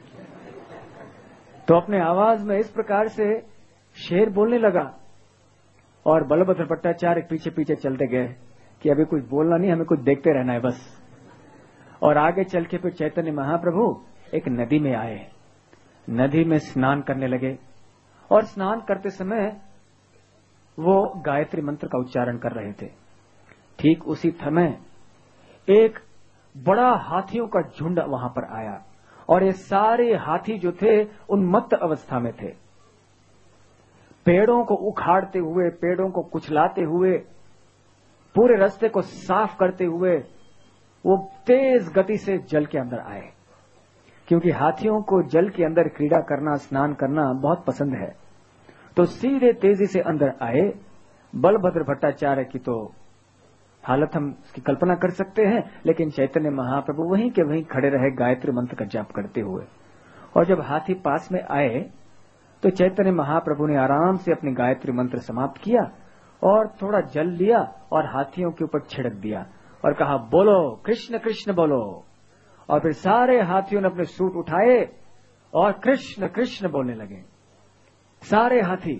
तो अपने आवाज में इस प्रकार से शेर बोलने लगा और बलभद्र भट्टाचार्य पीछे पीछे चलते गए कि अभी कुछ बोलना नहीं, हमें कुछ देखते रहना है बस। और आगे चल के फिर चैतन्य महाप्रभु एक नदी में आए, नदी में स्नान करने लगे और स्नान करते समय वो गायत्री मंत्र का उच्चारण कर रहे थे। ठीक उसी समय एक बड़ा हाथियों का झुंड वहां पर आया और ये सारे हाथी जो थे उन्मत्त अवस्था में थे, पेड़ों को उखाड़ते हुए, पेड़ों को कुचलाते हुए, पूरे रास्ते को साफ करते हुए वो तेज गति से जल के अंदर आए क्योंकि हाथियों को जल के अंदर क्रीड़ा करना, स्नान करना बहुत पसंद है। तो सीधे तेजी से अंदर आए। बलभद्र भट्टाचार्य की तो हालत हम उसकी कल्पना कर सकते हैं, लेकिन चैतन्य महाप्रभु वहीं के वहीं खड़े रहे गायत्री मंत्र का जाप करते हुए। और जब हाथी पास में आए तो चैतन्य महाप्रभु ने आराम से अपनी गायत्री मंत्र समाप्त किया और थोड़ा जल लिया और हाथियों के ऊपर छिड़क दिया और कहा, बोलो कृष्ण कृष्ण बोलो। और फिर सारे हाथियों ने अपने सूट उठाए और कृष्ण कृष्ण बोलने लगे, सारे हाथी।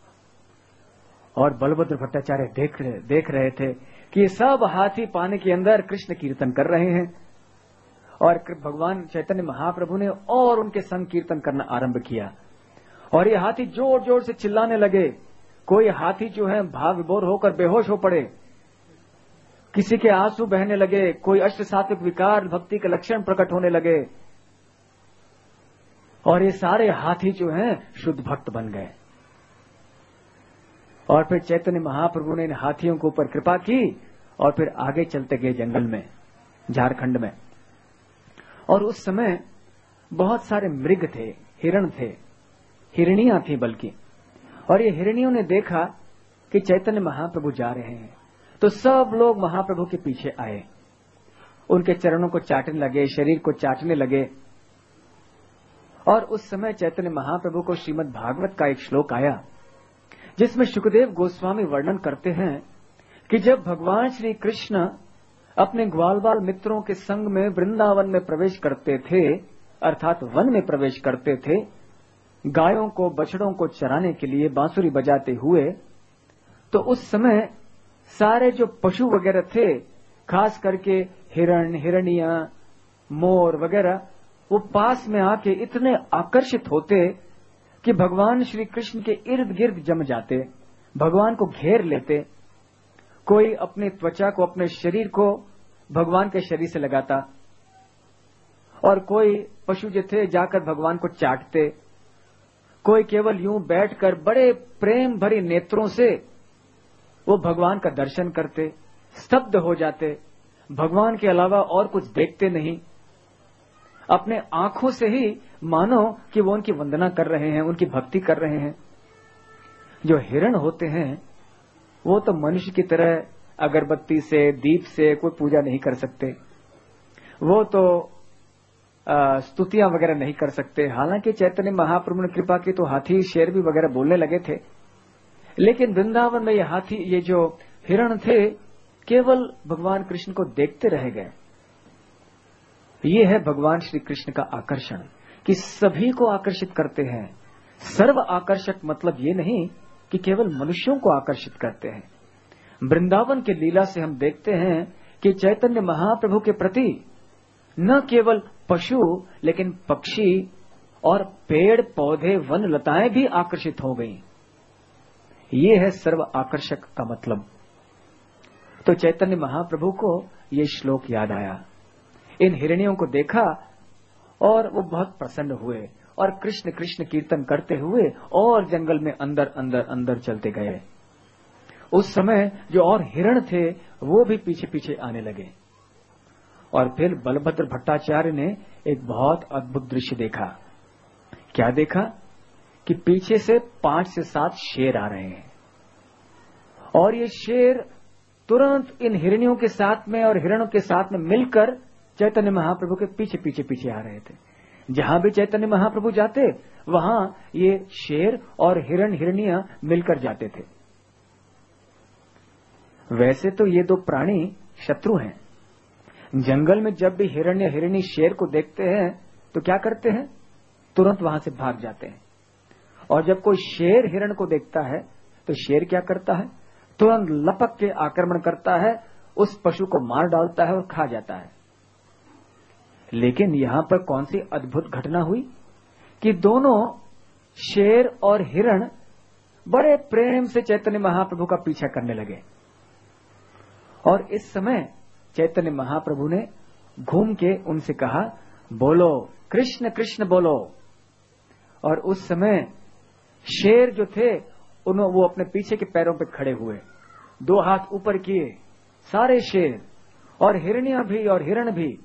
और बलभद्र भट्टाचार्य देख रहे थे कि सब हाथी पानी के अंदर कृष्ण कीर्तन कर रहे हैं। और भगवान चैतन्य महाप्रभु ने और उनके संग कीर्तन करना आरंभ किया। और ये हाथी जोर जोर से चिल्लाने लगे। कोई हाथी जो है भाव विभोर होकर बेहोश हो पड़े, किसी के आंसू बहने लगे, कोई अष्ट सात्विक विकार भक्ति के लक्षण प्रकट होने लगे। और ये सारे हाथी जो हैं शुद्ध भक्त बन गए। और फिर चैतन्य महाप्रभु ने इन हाथियों के ऊपर कृपा की और फिर आगे चलते गए जंगल में, झारखंड में। और उस समय बहुत सारे मृग थे, हिरण थे, हिरनियां थी बल्कि। और ये हिरनियों ने देखा कि चैतन्य महाप्रभु जा रहे हैं, तो सब लोग महाप्रभु के पीछे आए, उनके चरणों को चाटने लगे, शरीर को चाटने लगे। और उस समय चैतन्य महाप्रभु को श्रीमद् भागवत का एक श्लोक आया, जिसमें शुकदेव गोस्वामी वर्णन करते हैं कि जब भगवान श्री कृष्ण अपने ग्वाल बाल मित्रों के संग में वृंदावन में प्रवेश करते थे, अर्थात वन में प्रवेश करते थे, गायों को बछड़ों को चराने के लिए बांसुरी बजाते हुए, तो उस समय सारे जो पशु वगैरह थे, खास करके हिरण, हिरनियां, मोर वगैरह, वो पास में आके इतने आकर्षित होते कि भगवान श्री कृष्ण के इर्द गिर्द जम जाते, भगवान को घेर लेते। कोई अपनी त्वचा को, अपने शरीर को भगवान के शरीर से लगाता, और कोई पशु जो थे जाकर भगवान को चाटते, कोई केवल यूं बैठकर बड़े प्रेम भरी नेत्रों से वो भगवान का दर्शन करते, स्तब्ध हो जाते, भगवान के अलावा और कुछ देखते नहीं, अपने आंखों से ही मानो कि वो उनकी वंदना कर रहे हैं, उनकी भक्ति कर रहे हैं। जो हिरण होते हैं वो तो मनुष्य की तरह अगरबत्ती से, दीप से कोई पूजा नहीं कर सकते, वो तो स्तुतियां वगैरह नहीं कर सकते। हालांकि चैतन्य महाप्रभु ने कृपा की तो हाथी, शेर भी वगैरह बोलने लगे थे, लेकिन वृंदावन में ये हाथी, ये जो हिरण थे, केवल भगवान कृष्ण को देखते रह गए। ये है भगवान श्री कृष्ण का आकर्षण, कि सभी को आकर्षित करते हैं। सर्व आकर्षक मतलब ये नहीं कि केवल मनुष्यों को आकर्षित करते हैं। वृंदावन के लीला से हम देखते हैं कि चैतन्य महाप्रभु के प्रति न केवल पशु लेकिन पक्षी और पेड़ पौधे, वन लताएं भी आकर्षित हो गईं। ये है सर्व आकर्षक का मतलब। तो चैतन्य महाप्रभु को ये श्लोक याद आया। इन हिरनियों को देखा और वो बहुत प्रसन्न हुए और कृष्ण कृष्ण कीर्तन करते हुए और जंगल में अंदर अंदर अंदर चलते गए। उस समय जो और हिरण थे वो भी पीछे पीछे आने लगे। और फिर बलभद्र भट्टाचार्य ने एक बहुत अद्भुत दृश्य देखा। क्या देखा? कि पीछे से 5 से 7 शेर आ रहे हैं, और ये शेर तुरंत इन हिरनियों के साथ में और हिरणों के साथ में मिलकर चैतन्य महाप्रभु के पीछे पीछे पीछे आ रहे थे। जहां भी चैतन्य महाप्रभु जाते वहां ये शेर और हिरण हिरनियां मिलकर जाते थे। वैसे तो ये दो प्राणी शत्रु हैं। जंगल में जब भी हिरण्य हिरणी शेर को देखते हैं तो क्या करते हैं? तुरंत वहां से भाग जाते हैं। और जब कोई शेर हिरण को देखता है तो शेर क्या करता है? तुरंत लपक के आक्रमण करता है, उस पशु को मार डालता है और खा जाता है। लेकिन यहां पर कौन सी अद्भुत घटना हुई कि दोनों शेर और हिरण बड़े प्रेम से चैतन्य महाप्रभु का पीछा करने लगे। और इस समय चैतन्य महाप्रभु ने घूम के उनसे कहा, बोलो कृष्ण कृष्ण बोलो। और उस समय शेर जो थे वो अपने पीछे के पैरों पे खड़े हुए, 2 हाथ ऊपर किए सारे शेर, और हिरनियां भी और हिरण भी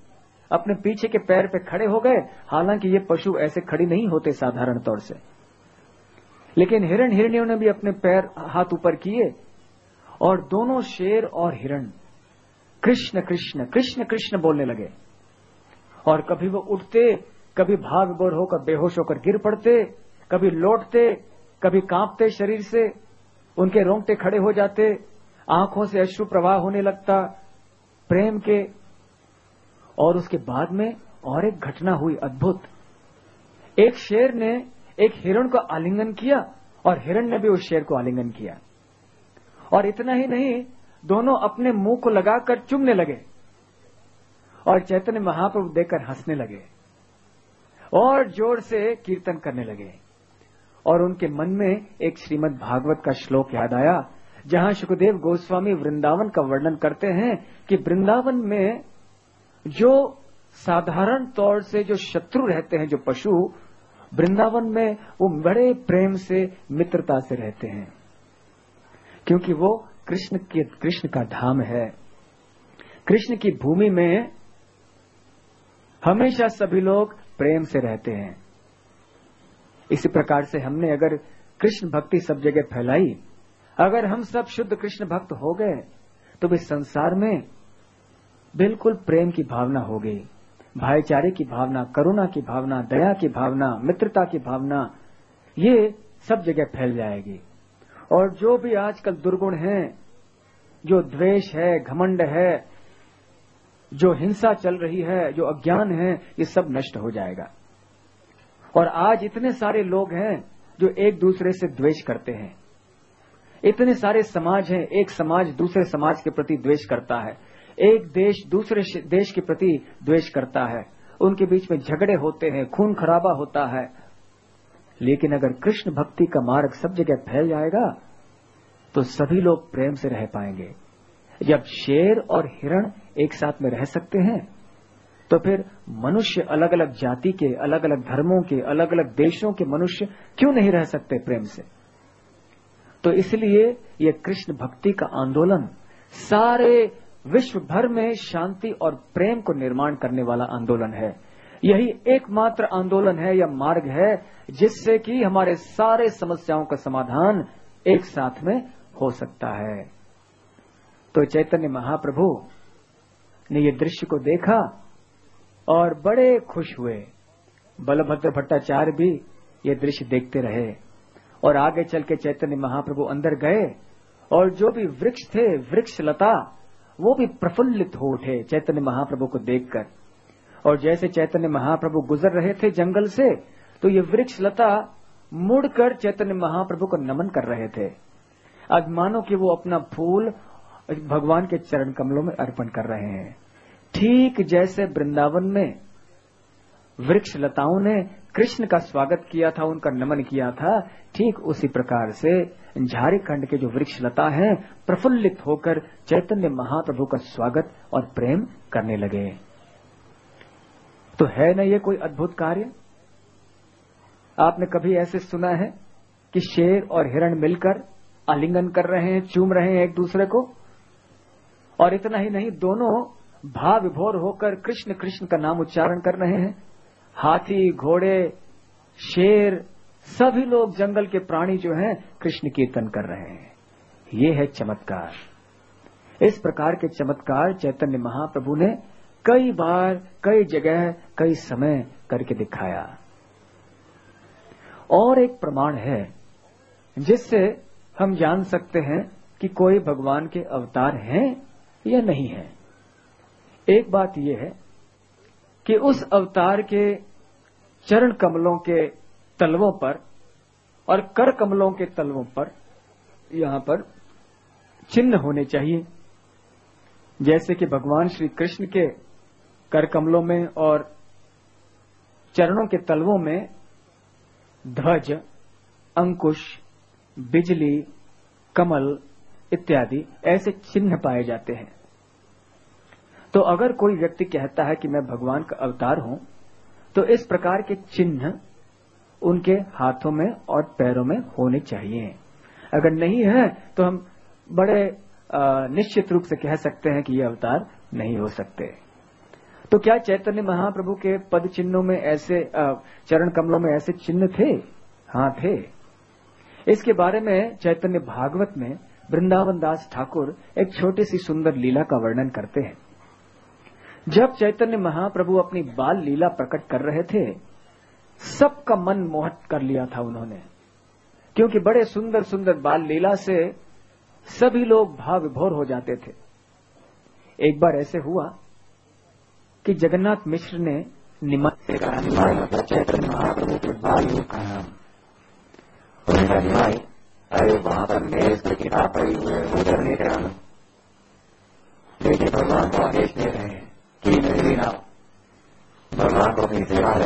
अपने पीछे के पैर पे खड़े हो गए। हालांकि ये पशु ऐसे खड़े नहीं होते साधारण तौर से, लेकिन हिरण हिरनियों ने भी अपने पैर हाथ ऊपर किए और दोनों शेर और हिरण कृष्ण कृष्ण कृष्ण कृष्ण बोलने लगे। और कभी वो उठते, कभी भाग विभोर होकर बेहोश होकर गिर पड़ते, कभी लौटते, कभी कांपते शरीर से, उनके रोंगटे खड़े हो जाते, आंखों से अश्रु प्रवाह होने लगता प्रेम के। और उसके बाद में और एक घटना हुई अद्भुत। एक शेर ने एक हिरण को आलिंगन किया और हिरण ने भी उस शेर को आलिंगन किया। और इतना ही नहीं, दोनों अपने मुंह को लगाकर चुमने लगे और चैतन्य महाप्रभु देखकर हंसने लगे और जोर से कीर्तन करने लगे। और उनके मन में एक श्रीमद् भागवत का श्लोक याद आया, जहां सुखदेव गोस्वामी वृंदावन का वर्णन करते हैं कि वृंदावन में जो साधारण तौर से जो शत्रु रहते हैं, जो पशु, वृंदावन में वो बड़े प्रेम से मित्रता से रहते हैं, क्योंकि वो कृष्ण का धाम है। कृष्ण की भूमि में हमेशा सभी लोग प्रेम से रहते हैं। इसी प्रकार से हमने अगर कृष्ण भक्ति सब जगह फैलाई, अगर हम सब शुद्ध कृष्ण भक्त हो गए, तो इस संसार में बिल्कुल प्रेम की भावना हो गई, भाईचारे की भावना, करुणा की भावना, दया की भावना, मित्रता की भावना, ये सब जगह फैल जाएगी। और जो भी आजकल दुर्गुण हैं, जो द्वेष है, घमंड है, जो हिंसा चल रही है, जो अज्ञान है, ये सब नष्ट हो जाएगा। और आज इतने सारे लोग हैं जो एक दूसरे से द्वेष करते हैं, इतने सारे समाज हैं, एक समाज दूसरे समाज के प्रति द्वेष करता है, एक देश दूसरे देश के प्रति द्वेष करता है, उनके बीच में झगड़े होते हैं, खून खराबा होता है। लेकिन अगर कृष्ण भक्ति का मार्ग सब जगह फैल जाएगा तो सभी लोग प्रेम से रह पाएंगे। जब शेर और हिरण एक साथ में रह सकते हैं, तो फिर मनुष्य अलग अलग जाति के, अलग अलग धर्मों के, अलग अलग देशों के मनुष्य क्यों नहीं रह सकते प्रेम से? तो इसलिए ये कृष्ण भक्ति का आंदोलन सारे विश्व भर में शांति और प्रेम को निर्माण करने वाला आंदोलन है। यही एकमात्र आंदोलन है या मार्ग है जिससे कि हमारे सारे समस्याओं का समाधान एक साथ में हो सकता है। तो चैतन्य महाप्रभु ने ये दृश्य को देखा और बड़े खुश हुए। बलभद्र भट्टाचार्य भी ये दृश्य देखते रहे और आगे चल के चैतन्य महाप्रभु अंदर गए और जो भी वृक्ष थे, वृक्ष लता, वो भी प्रफुल्लित हो उठे चैतन्य महाप्रभु को देखकर। और जैसे चैतन्य महाप्रभु गुजर रहे थे जंगल से, तो ये वृक्ष लता मुड़कर चैतन्य महाप्रभु को नमन कर रहे थे, आज मानो कि वो अपना फूल भगवान के चरण कमलों में अर्पण कर रहे हैं। ठीक जैसे वृंदावन में वृक्ष लताओं ने कृष्ण का स्वागत किया था, उनका नमन किया था, ठीक उसी प्रकार से झारखंड के जो वृक्ष लता हैं प्रफुल्लित होकर चैतन्य महाप्रभु का स्वागत और प्रेम करने लगे। तो है न ये कोई अद्भुत कार्य? आपने कभी ऐसे सुना है कि शेर और हिरण मिलकर आलिंगन कर रहे हैं, चूम रहे हैं एक दूसरे को? और इतना ही नहीं, दोनों भाव विभोर होकर कृष्ण कृष्ण का नाम उच्चारण कर रहे हैं। हाथी, घोड़े, शेर, सभी लोग, जंगल के प्राणी जो हैं कृष्ण कीर्तन कर रहे हैं। ये है चमत्कार। इस प्रकार के चमत्कार चैतन्य महाप्रभु ने कई बार, कई जगह, कई समय करके दिखाया। और एक प्रमाण है जिससे हम जान सकते हैं कि कोई भगवान के अवतार हैं या नहीं है। एक बात यह है कि उस अवतार के चरण कमलों के तलवों पर और कर कमलों के तलवों पर यहां पर चिन्ह होने चाहिए। जैसे कि भगवान श्री कृष्ण के कर कमलों में और चरणों के तलवों में ध्वज, अंकुश, बिजली, कमल इत्यादि ऐसे चिन्ह पाए जाते हैं। तो अगर कोई व्यक्ति कहता है कि मैं भगवान का अवतार हूं, तो इस प्रकार के चिन्ह उनके हाथों में और पैरों में होने चाहिए। अगर नहीं है तो हम बड़े निश्चित रूप से कह सकते हैं कि ये अवतार नहीं हो सकते। तो क्या चैतन्य महाप्रभु के पद चिन्हों में ऐसे चरण कमलों में ऐसे चिन्ह थे? हाँ, थे। इसके बारे में चैतन्य भागवत में वृंदावन दास ठाकुर एक छोटी सी सुंदर लीला का वर्णन करते हैं। जब चैतन्य महाप्रभु अपनी बाल लीला प्रकट कर रहे थे, सबका मन मोहित कर लिया था उन्होंने, क्योंकि बड़े सुंदर सुंदर बाल लीला से सभी लोग भाव विभोर हो जाते थे। एक बार ऐसे हुआ कि जगन्नाथ मिश्र ने निमाई से कहा, निमाई मतलब चैतन्य महाप्रभु के बाल योग का नाम। उन्होंने निमाई, अरे वहां पर मेज पर किताब पड़ी हुई है, उधर लेकर आना। लेकिन भगवान को आदेश दे रहे हैं कि मेरी ना, भगवान को अपनी सेवा है,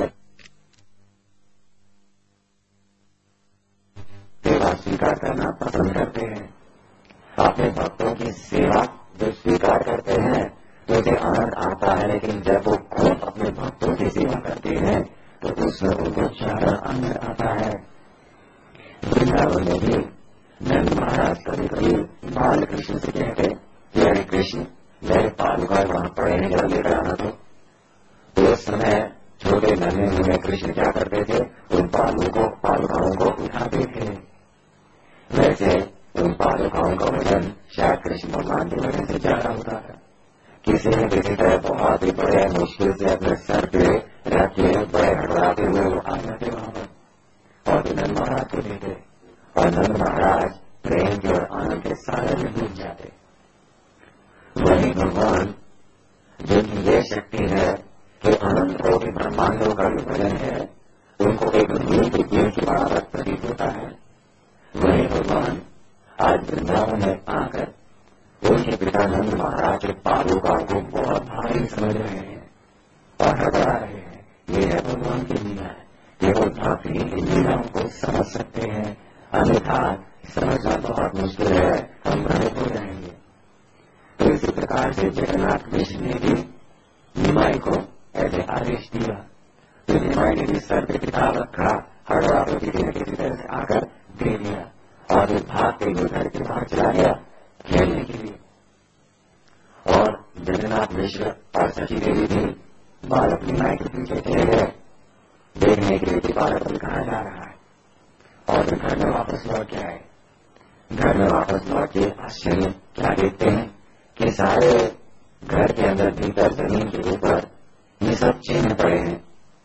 सेवा स्वीकार करना पसंद करते हैं। अपने भक्तों की सेवा जो स्वीकार करते हैं तो उसे आनंद आता है, लेकिन जब वो खुद अपने भक्तों की सेवा करते हैं तो उसमें उनको ज्यादा आनंद आता है। वृंदावन में भी नंद महाराज कभी कभी बाल कृष्ण से कहते कि अरे कृष्ण, मेरे पालुका वहां पड़े हैं, जब लेकर आना। तो उस समय छोटे नन्हे मुन्ने कृष्ण क्या करते थे, उन पालुकाओं को उठाते थे। वैसे उन पालुकाओं का वजन शायद कृष्ण भगवान के वजन से ज्यादा होता था। किसी न किसी तरह बहुत ही बड़े मुश्किल से अपने सर पे रखे बड़े हड़बड़ाते हुए वो आ जाते वहां पर और नंद महाराज को देते, और नंद महाराज प्रेम के और आनंद के सागर में डूब जाते। वही भगवान जिनकी ये शक्ति है कि अनंत कोटि ब्रह्मांडों का जो वजन है उनको एक धूल की कील के बराबर प्रतीत होता है, वही भगवान आज वृंदावन में आकर उनके पिता नंद महाराज के पालुकाओं को बहुत भारी समझ रहे हैं और हटा रहे हैं। ये है भगवान की लीला। केवल भक्त ही इन लीलाओं को समझ सकते हैं, अन्यथा समझना बहुत मुश्किल है, हम भ्रमित हो जाएंगे। तो इसी प्रकार से जगन्नाथ मिश्र ने भी निमाई को ऐसे आदेश दिया। तो निमाई ने भी सर पे किताब रखा, हड़बड़ा तो किसी न किसी तरह से आकर दे दिया और भागते हुए घर के बाहर चला गया खेलने के लिए। और जगन्नाथ मिश्र और सची देवी भी बालक निमाई के पीछे चले गए, देखने के लिए कि बालक अभी कहा जा रहा है। और फिर घर में वापस लौट के आए। घर में वापस लौट के आश्चर्य क्या देखते हैं कि सारे घर के अंदर भीतर जमीन के ऊपर ये सब चिन्ह पड़े हैं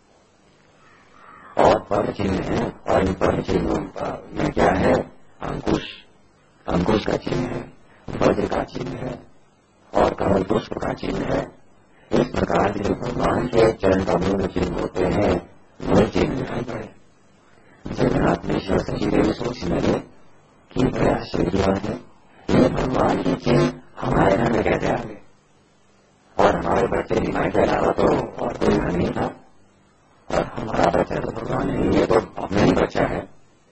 और पद चिन्ह है, और इन पद चिन्हों में क्या है, अंकुश का चिन्ह है, वज्र का चिन्ह है और कमल पुष्प का चिन्ह है। इस प्रकार से जो भगवान के चरण कमलों में चिन्ह होते हैं वही चिन्ह दिखाई पड़े। जगन्नाथ मिश्र सची देवी सोचने लगे कि बड़ा आश्चर्य की बात है, ये भगवान के चिन्ह हमारे घर में कैसे आ गए, और हमारे बच्चे निमाई के अलावा तो और कोई घर नहीं था, और हमारा बच्चा तो भगवान नहीं, ये तो अपना ही बच्चा है।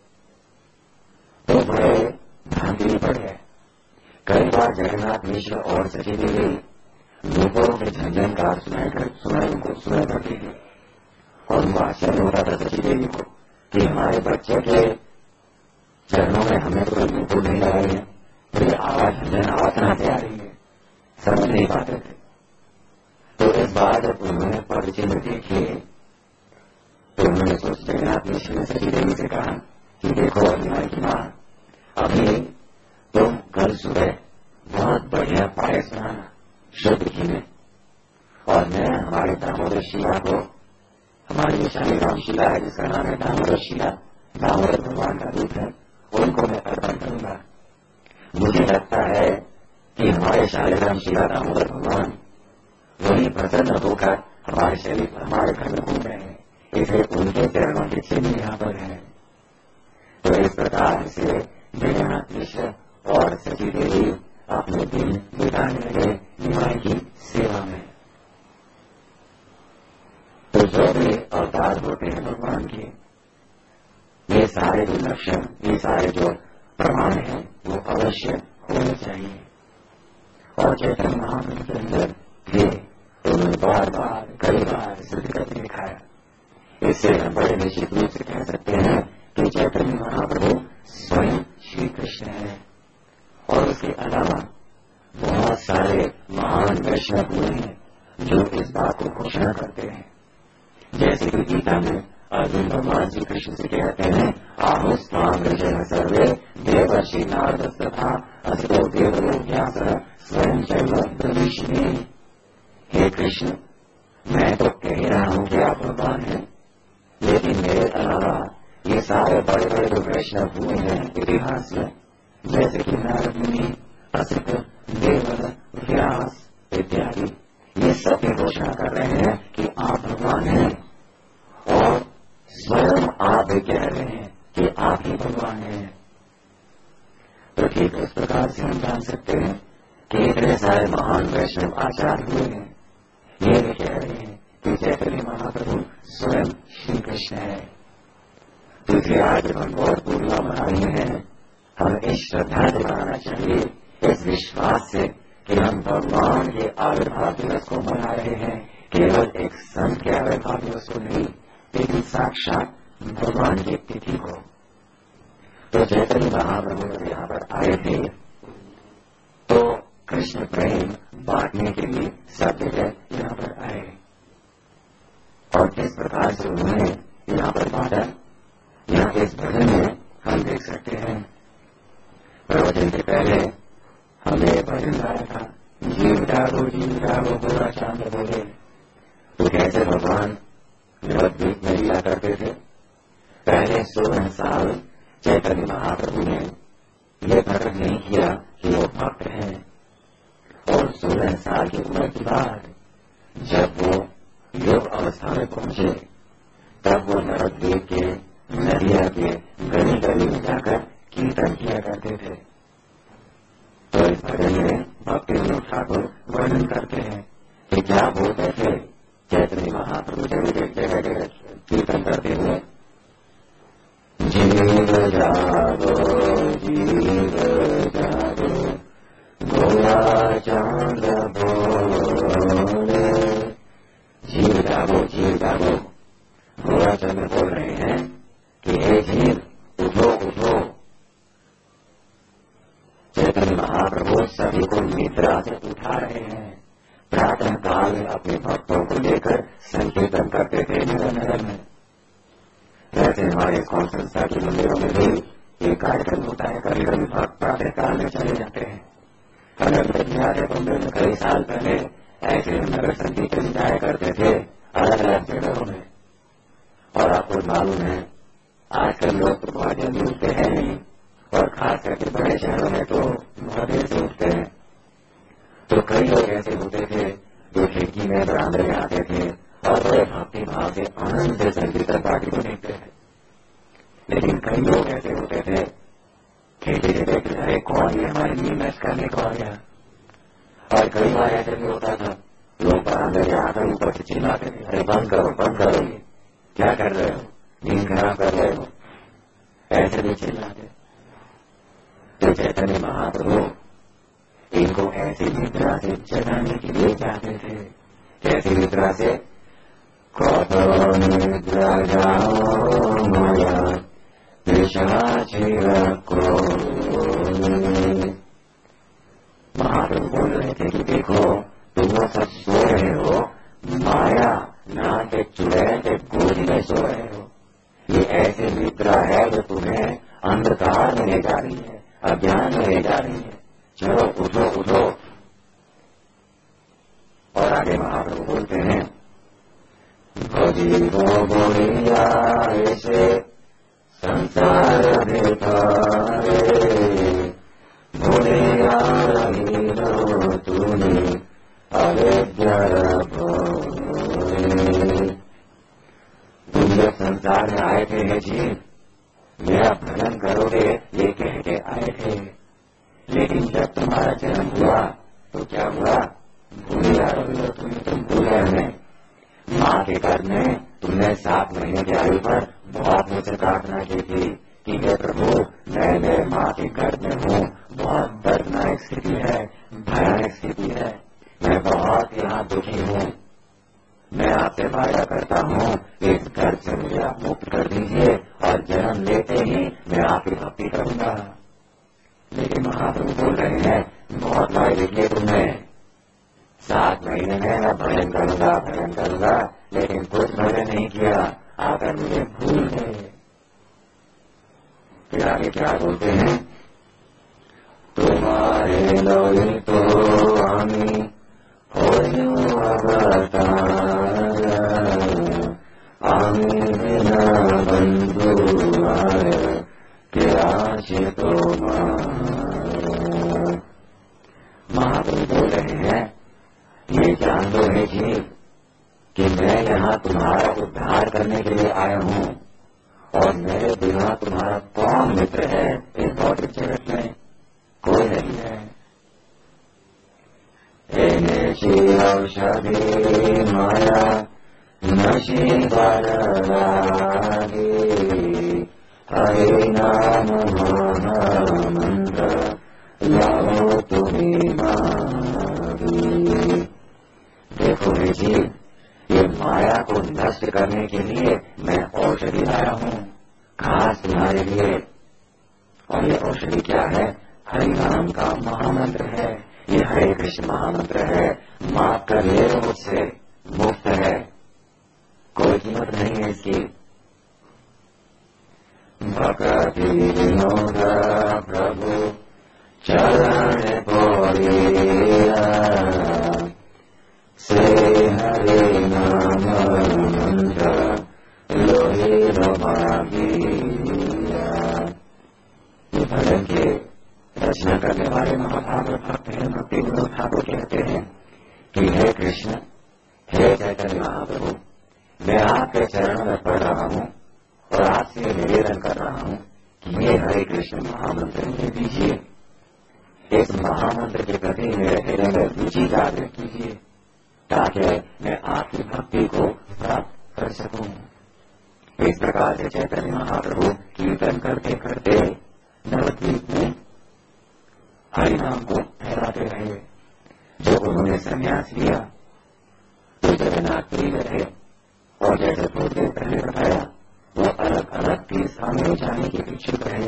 तो बड़े भ्रांति में पड़ गए। कई बार जगन्नाथ मिश्र और सची देवी लोगों के झंझनकार सुनाई पड़ती थी और उनको आश्चर्य होता था सची देवी को कि हमारे बच्चे के चरणों में हमें तो कोई नूपुर नहीं लगाई है, तो ये झंझन आवाज कहां से आ रही है, समझ नहीं पाते थे। तो इस बार जब उन्होंने पद चिन्ह देखे तो उन्होंने सोच जगन्नाथ मिश्र ने सची देवी से कहा कि देखो निमाई की मां, अभी तुम कल सुबह बहुत बढ़िया पायस बनाना शुद्ध घी में, और मैं हमारे दामोदर शिला को, हमारी शालीग्राम शिला है जिसका नाम है दामोदर शिला, दामोदर भगवान का रूप है, उनको मैं अर्पण करूंगा। मुझे लगता है कि हमारे शालीग्राम शिला दामोदर भगवान वही प्रसन्न होकर हमारे घर में घूम रहे हैं, इसलिए उनके चरणों के चिन्ह यहाँ पर है। तो इस प्रकार से जगन्नाथ मिश्र और सची देवी अपने दिन बिताने लगे निमाई की सेवा में। तो जो भी अवतार होते हैं भगवान के, ये सारे जो लक्षण, ये सारे जो प्रमाण हैं वो अवश्य होने चाहिए। और चैतन्य महाप्रभु के अंदर थे तो उन्होंने बार बार कई बार सिद्ध करके दिखाया। इससे हम बड़े निश्चित रूप से कह सकते हैं कि चैतन्य महाप्रभु स्वयं श्री कृष्ण है। और उसके अलावा बहुत सारे महान वैष्णव हुए हैं, जो इस बात को घोषणा करते हैं। जैसे कि गीता में अर्जुन भगवान श्री कृष्ण से कहते हैं, आहुस्ताम ऋषयः सर्वे देवर्षि नारद तथा असतो देवलो व्यास स्वयं चैव ब्रवीषिणे। हे कृष्ण, मैं तो कह रहा हूं कि आप भगवान हैं, लेकिन मेरे अलावा ये सारे बड़े बड़े जो वैष्णव हुए हैं इतिहास में, जैसे कि नारद मुनि, असित, देवल, व्यास इत्यादि, ये सब ये घोषणा कर रहे हैं कि आप भगवान हैं, और स्वयं आप भी कह रहे हैं कि आप ही भगवान हैं। तो ठीक उस प्रकार से हम जान सकते हैं कि इतने सारे महान वैष्णव आचार्य हुए हैं, ये भी कह रहे हैं कि चैतन्य महाप्रभु स्वयं श्री कृष्ण है। दूसरी आज हम बहुत पूर्णिमा मना रहे हैं, हमें इस श्रद्धा से मनाना चाहिए, इस विश्वास से कि हम भगवान के आविर्भाव दिवस को मना रहे हैं, केवल एक संत के आविर्भाव दिवस को नहीं, लेकिन साक्षात भगवान की तिथि को। तो चैतन्य महाप्रभु जब यहाँ पर आए थे तो कृष्ण प्रेम बांटने के लिए सब जगह यहाँ पर आए, और किस प्रकार से उन्होंने यहाँ पर बांटा, यहाँ इस भजन में हम देख सकते हैं। प्रवचन से पहले हमने भजन गाया था, जीव जागो गोरा चांद बोले। तो कैसे भगवान नवद्वीप में लीला करते थे। पहले 16 साल चैतन्य महाप्रभु ने यह प्रकट नहीं किया कि वो भक्त हैं, और 16 साल की उम्र के बाद जब वो योग अवस्था में पहुंचे, तब वो नवद्वीप के नदिया के गली गली में जाकर कीर्तन किया करते थे। तो इस भजन में भक्ति विनोद ठाकुर वर्णन करते हैं कि क्या बोलते थे चैतन्य महाप्रभु जगह जगह कीर्तन करते हुए, जीव जागो गोरा चांद बोले। जीव जागो गोरा चंद्र बोल रहे हैं कि हे जीव उठो उठो। चैतन्य महाप्रभु सभी को निद्रा से उठा रहे हैं। प्रातः काल में अपने भक्तों को लेकर संकीर्तन करते थे नगर नगर में। वैसे हमारे कौन संस्था के मंदिरों में भी ये कार्यक्रम होता है। कभी कभी भक्त प्रातः काल में चले जाते हैं। हमारे बम्बे में कई साल पहले ऐसे नगर संकीर्तन जाया करते थे अलग अलग जगहों में। और आपको मालूम है आजकल लोग तो बहुत जल्दी उठते हैं नहीं, और खास करके बड़े शहरों में तो बहुत देर से उठते हैं। तो कई लोग ऐसे होते थे जो खिड़की में बरामदे में आते थे और बड़े भक्ति भाव से आनंद से संकीर्तन पार्टी को देखते थे। लेकिन कई लोग ऐसे होते थे खिड़की से देखते थे कौन ये हमारे लिए मैच करने को आ गया। और कई बार ऐसे भी होता था लोग बरामदे में आकर ऊपर से चिल्लाते थे, अरे बंद करो ये क्या कर रहे हो, नींद खराब कर रहे हो, ऐसे भी चिल्लाते। तो चैतन्य महाप्रभु इनको ऐसी निद्रा से जगाने के लिए जाते थे। कैसी निद्रा से? निद्रा जाओ माया महाप्रभु बोल रहे थे कि देखो तुम लोग सब सो रहे हो, माया नाम के चुड़ैल के गोद में सो रहे हो। ये ऐसी निद्रा है जो तुम्हें अंधकार में ले जा रही है, अज्ञान में ले जा रही है। चलो उठो उठो। और आगे महाप्रभु बोलते हैं भजीवो बोलिया ऐसे संसार भिखारे बोले तूने अविद्या तुम जब संसार में आए थे जीव, मेरा भजन करोगे ये कह के आए थे। लेकिन जब तुम्हारा जन्म हुआ तो क्या हुआ? भूल तुम भूले हमें। माँ के गर्भ में तुमने 7 महीने की आयु पर बहुत मुझसे प्रार्थना की थी कि हे प्रभु मैं माँ के गर्भ में हूँ, बहुत दर्दनाक स्थिति है, भयानक स्थिति है, मैं बहुत यहाँ दुखी हूँ। मैं आपसे वादा करता हूँ इस गर्भ से मुझे आप मुक्त कर दीजिए और जन्म लेते ही मैं आपकी भक्ति करूंगा। लेकिन महाप्रभु बोल रहे हैं बहुत वायदे किए तुमने, 7 महीने में मैं भजन करूंगा, लेकिन कुछ भजन नहीं किया, आकर मुझे भूल गए। फिर आगे क्या बोलते हैं, तुम्हारे लोई तो आमी आमी बिना बंधु आय क्या तो महाप्रभु बोल रहे हैं, ये जान दो है जी कि मैं यहाँ तुम्हारा उद्धार करने के लिए आया हूँ, और मेरे बिना तुम्हारा कौन मित्र है इस भौतिक जगत में, कोई नहीं है। औषधि माया नशी बलरागी हरे नाम महामंत्र लाओ तुम्हें मारी। देखो हे जी, ये माया को नष्ट करने के लिए मैं औषधि लाया हूँ, खास तुम्हारे लिए। और ये औषधि क्या है? हरि नाम का महामंत्र है, ये हरे कृष्ण महामंत्र है। माफ कर ले लो मुझसे, मुफ्त है, कोई कीमत नहीं है इसकी। भक्ति विनोद प्रभु चरण बोलिया से हरे नाम मंत्र लोहे रमागिया। ये भजन के रचना करने वाले महाभागवत भक्त हैं भक्ति विनोद ठाकुर कहते हैं कि हे कृष्ण, हे चैतन्य महाप्रभु, मैं आपके चरणों में पढ़ रहा हूँ और आपसे निवेदन कर रहा हूँ कि ये हरे कृष्ण महामंत्र मुझे दीजिए। इस महामंत्र के प्रति मेरे हृदय में रुचि जागृत कीजिए, ताकि मैं आपकी भक्ति को प्राप्त कर सकूं। इस प्रकार से चैतन्य महाप्रभु कीर्तन करते करते नवद्वीप में हरि नाम को फैलाते रहे। जो उन्होंने संन्यास लिया तो जगन्नाथपुरी में रहे, और जैसे थोड़ी देर पहले बताया, वो अलग अलग तीर्थ स्थानों में जाने के इच्छुक रहे।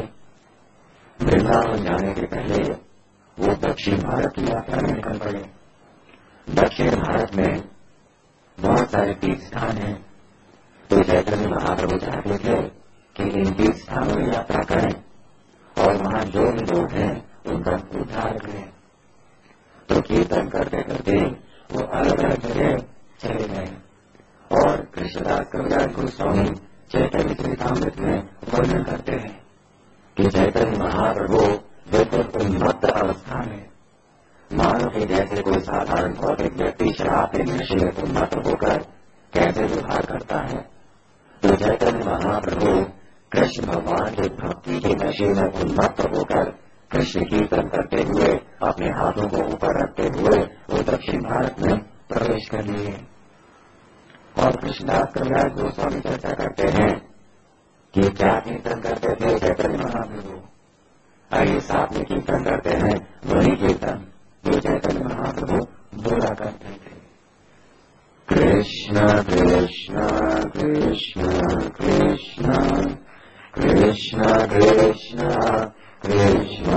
वृंदावन जाने के पहले वो दक्षिण भारत की यात्रा में निकल पड़े। दक्षिण भारत में बहुत सारे तीर्थ स्थान हैं, तो चैतन्य महाप्रभु चाहते थे कि इन तीर्थ स्थानों में यात्रा करें और वहां जो भी लोग हैं उनका उद्धार करें। तो कीर्तन करते करते वो अलग अलग जगह चले गए, और कृष्णदास कविराज गोस्वामी चैतन्य चरितामृत में वर्णन करते हैं कि चैतन्य महाप्रभु बिल्कुल उन्मत्त अवस्था में, मानो कि जैसे कोई साधारण भौतिक व्यक्ति शराब के नशे में उन्मत्त होकर कैसे व्यवहार करता है, तो चैतन्य महाप्रभु कृष्ण भगवान के भक्ति के नशे में उन्मत्त होकर कृष्ण कीर्तन करते हुए अपने हाथों को ऊपर रखते हुए वो दक्षिण भारत में प्रवेश कर लिए। और कृष्णदास कविराज गोस्वामी चर्चा करते हैं कि क्या कीर्तन करते थे चैतन्य महाप्रभु। आइए साथ में कीर्तन करते हैं वही कीर्तन जो चैतन्य महाप्रभु बोला करते थे। Krishna Krishna Krishna Krishna Krishna Krishna Krishna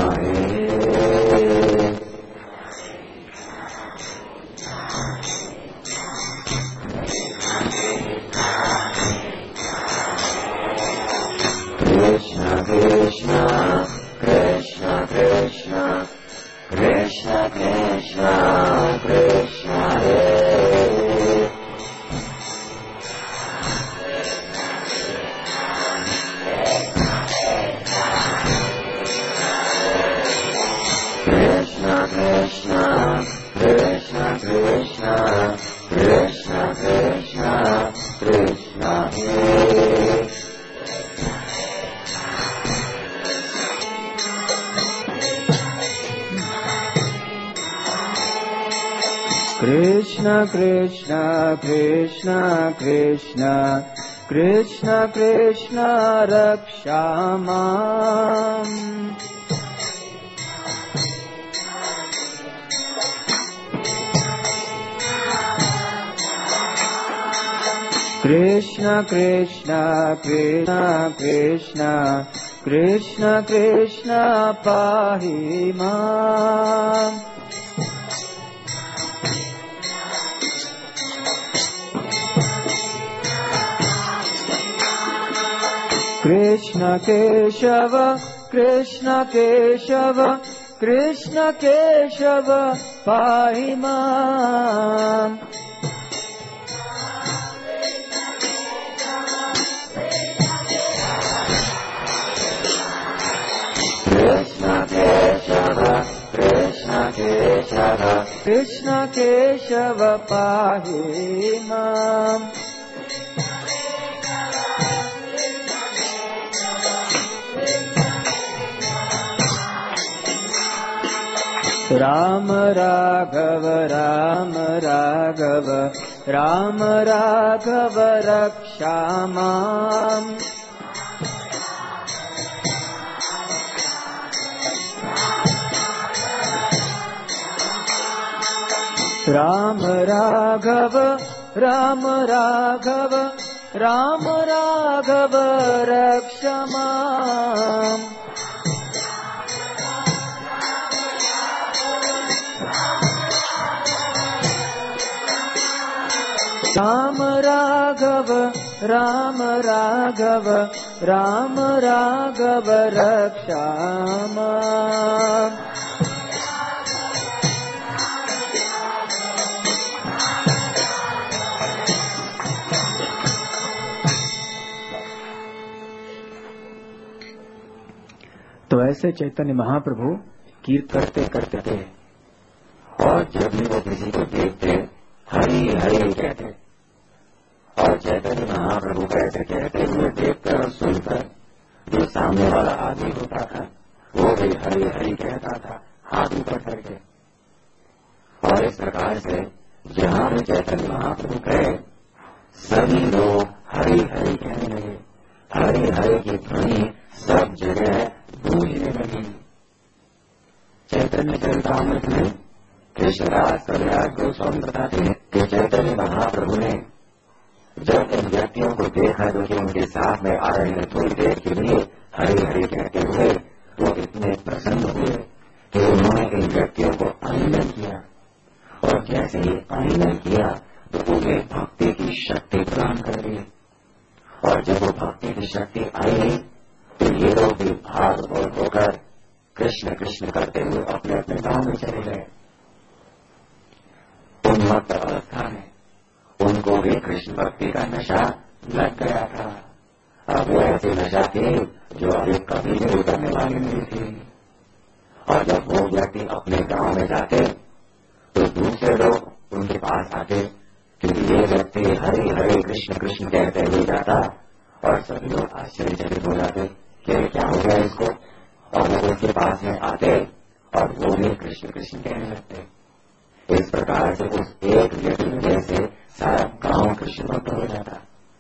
Krishna Krishna Krishna Krishna Krishna Krishna Krishna Hare Krishna Krishna Krishna Krishna Krishna Krishna Krishna Hare Krishna Krishna Krishna Krishna Krishna Krishna Rakshamam Krishna Krishna Krishna Krishna Krishna Krishna Pahi Mam Krishna Keshav Krishna Keshav Krishna Keshav पाहि माम्। कृष्ण केशव कृष्ण केशव कृष्ण केशव पाहि माम्। राम राघव राम राघव राम राघव रक्षा माम्। राम राघव राम राघव राम राघव रक्षा माम्। राम राघव राम राघव राम राघव रक्षा माम्। तो ऐसे चैतन्य महाप्रभु कीर्तन करते करते थे, और जब भी वो किसी को देखते हरि हरि कहते, और चैतन्य महाप्रभु को ऐसे कहते हुए देखकर और सुनकर जो सामने वाला आदमी होता था वो भी हरि हरि कहता था हाथ ऊपर करके। और इस प्रकार से जहां भी चैतन्य महाप्रभु गए सभी लोग हरि हरि कहने लगे। हरि हरि की ध्वनि सब जगह गूंजने लगी। चैतन्य चरितामृत में कृष्णदास कविराज गोस्वामी बताते हैं कि चैतन्य महाप्रभु ने जब इन व्यक्तियों को देखा जो कि उनके साथ में आ रहे हैं थोड़ी देर के लिए हरि हरि कहते हुए, तो इतने प्रसन्न हुए कि उन्होंने इन व्यक्तियों को आलिंगन किया। और जैसे ही आलिंगन किया तो उन्हें भक्ति की शक्ति प्रदान कर दी। और जब वो भक्ति की शक्ति आई तो ये लोग भी भाग दौड़ होकर कृष्ण कृष्ण करते हुए अपने अपने गांव में चले गए। उन्मत्त अवस्था में उनको भी कृष्ण भक्ति का नशा लग गया था। अब वो ऐसी नशा थी जो अभी कभी भी उतरने वाली नहीं थी। और जब वो व्यक्ति अपने गांव में जाते तो दूसरे लोग उनके पास आते कि ये व्यक्ति हरि हरि कृष्ण कृष्ण कहते हुए जाता, और सभी लोग आश्चर्यचकित हो जाते कि क्या हो गया इसको। और वो उसके पास में आते और वो भी कृष्ण कृष्ण कहने लगते। इस प्रकार से उस एक व्यक्ति की वजह से सारा गांव कृष्ण भक्त हो जाता।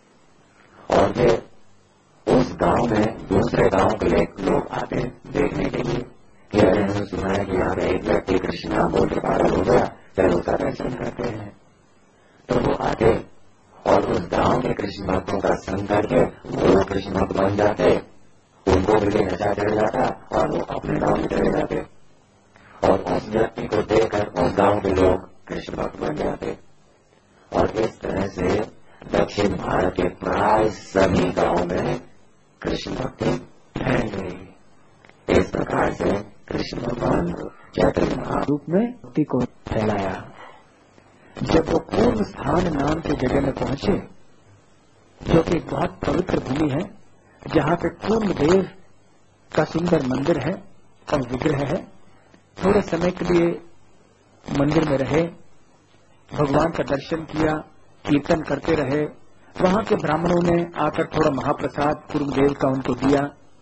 और फिर उस गांव में दूसरे गांव के लोग आते देखने के लिए कि अरे हमने सुना है कि यहाँ पे एक व्यक्ति कृष्ण नाम बोल के पागल हो गया, चलो उसका दर्शन करते हैं। तो वो आते और उस गांव के कृष्ण भक्तों का संग करके वो कृष्ण भक्त बन जाते, उनको भी नशा चढ़ जाता और वो अपने गांव में चले जाते। और उस व्यक्ति को देखकर उस गांव के लोग कृष्ण भक्त बन जाते। और इस तरह से दक्षिण भारत के प्राय सभी गांवों में कृष्ण भक्ति फैल गई। इस प्रकार से कृष्ण भगवान चैतन्य महारूप में भक्ति को फैलाया। जब वो पूर्व स्थान नाम की जगह में पहुंचे, जो कि बहुत पवित्र भूमि है, जहाँ पे पूर्ण देव का सुंदर मंदिर है और विग्रह है, थोड़े समय के लिए मंदिर में रहे, भगवान का दर्शन किया, कीर्तन करते रहे। वहां के ब्राह्मणों ने आकर थोड़ा महाप्रसाद कूर्मदेव का उनको दिया।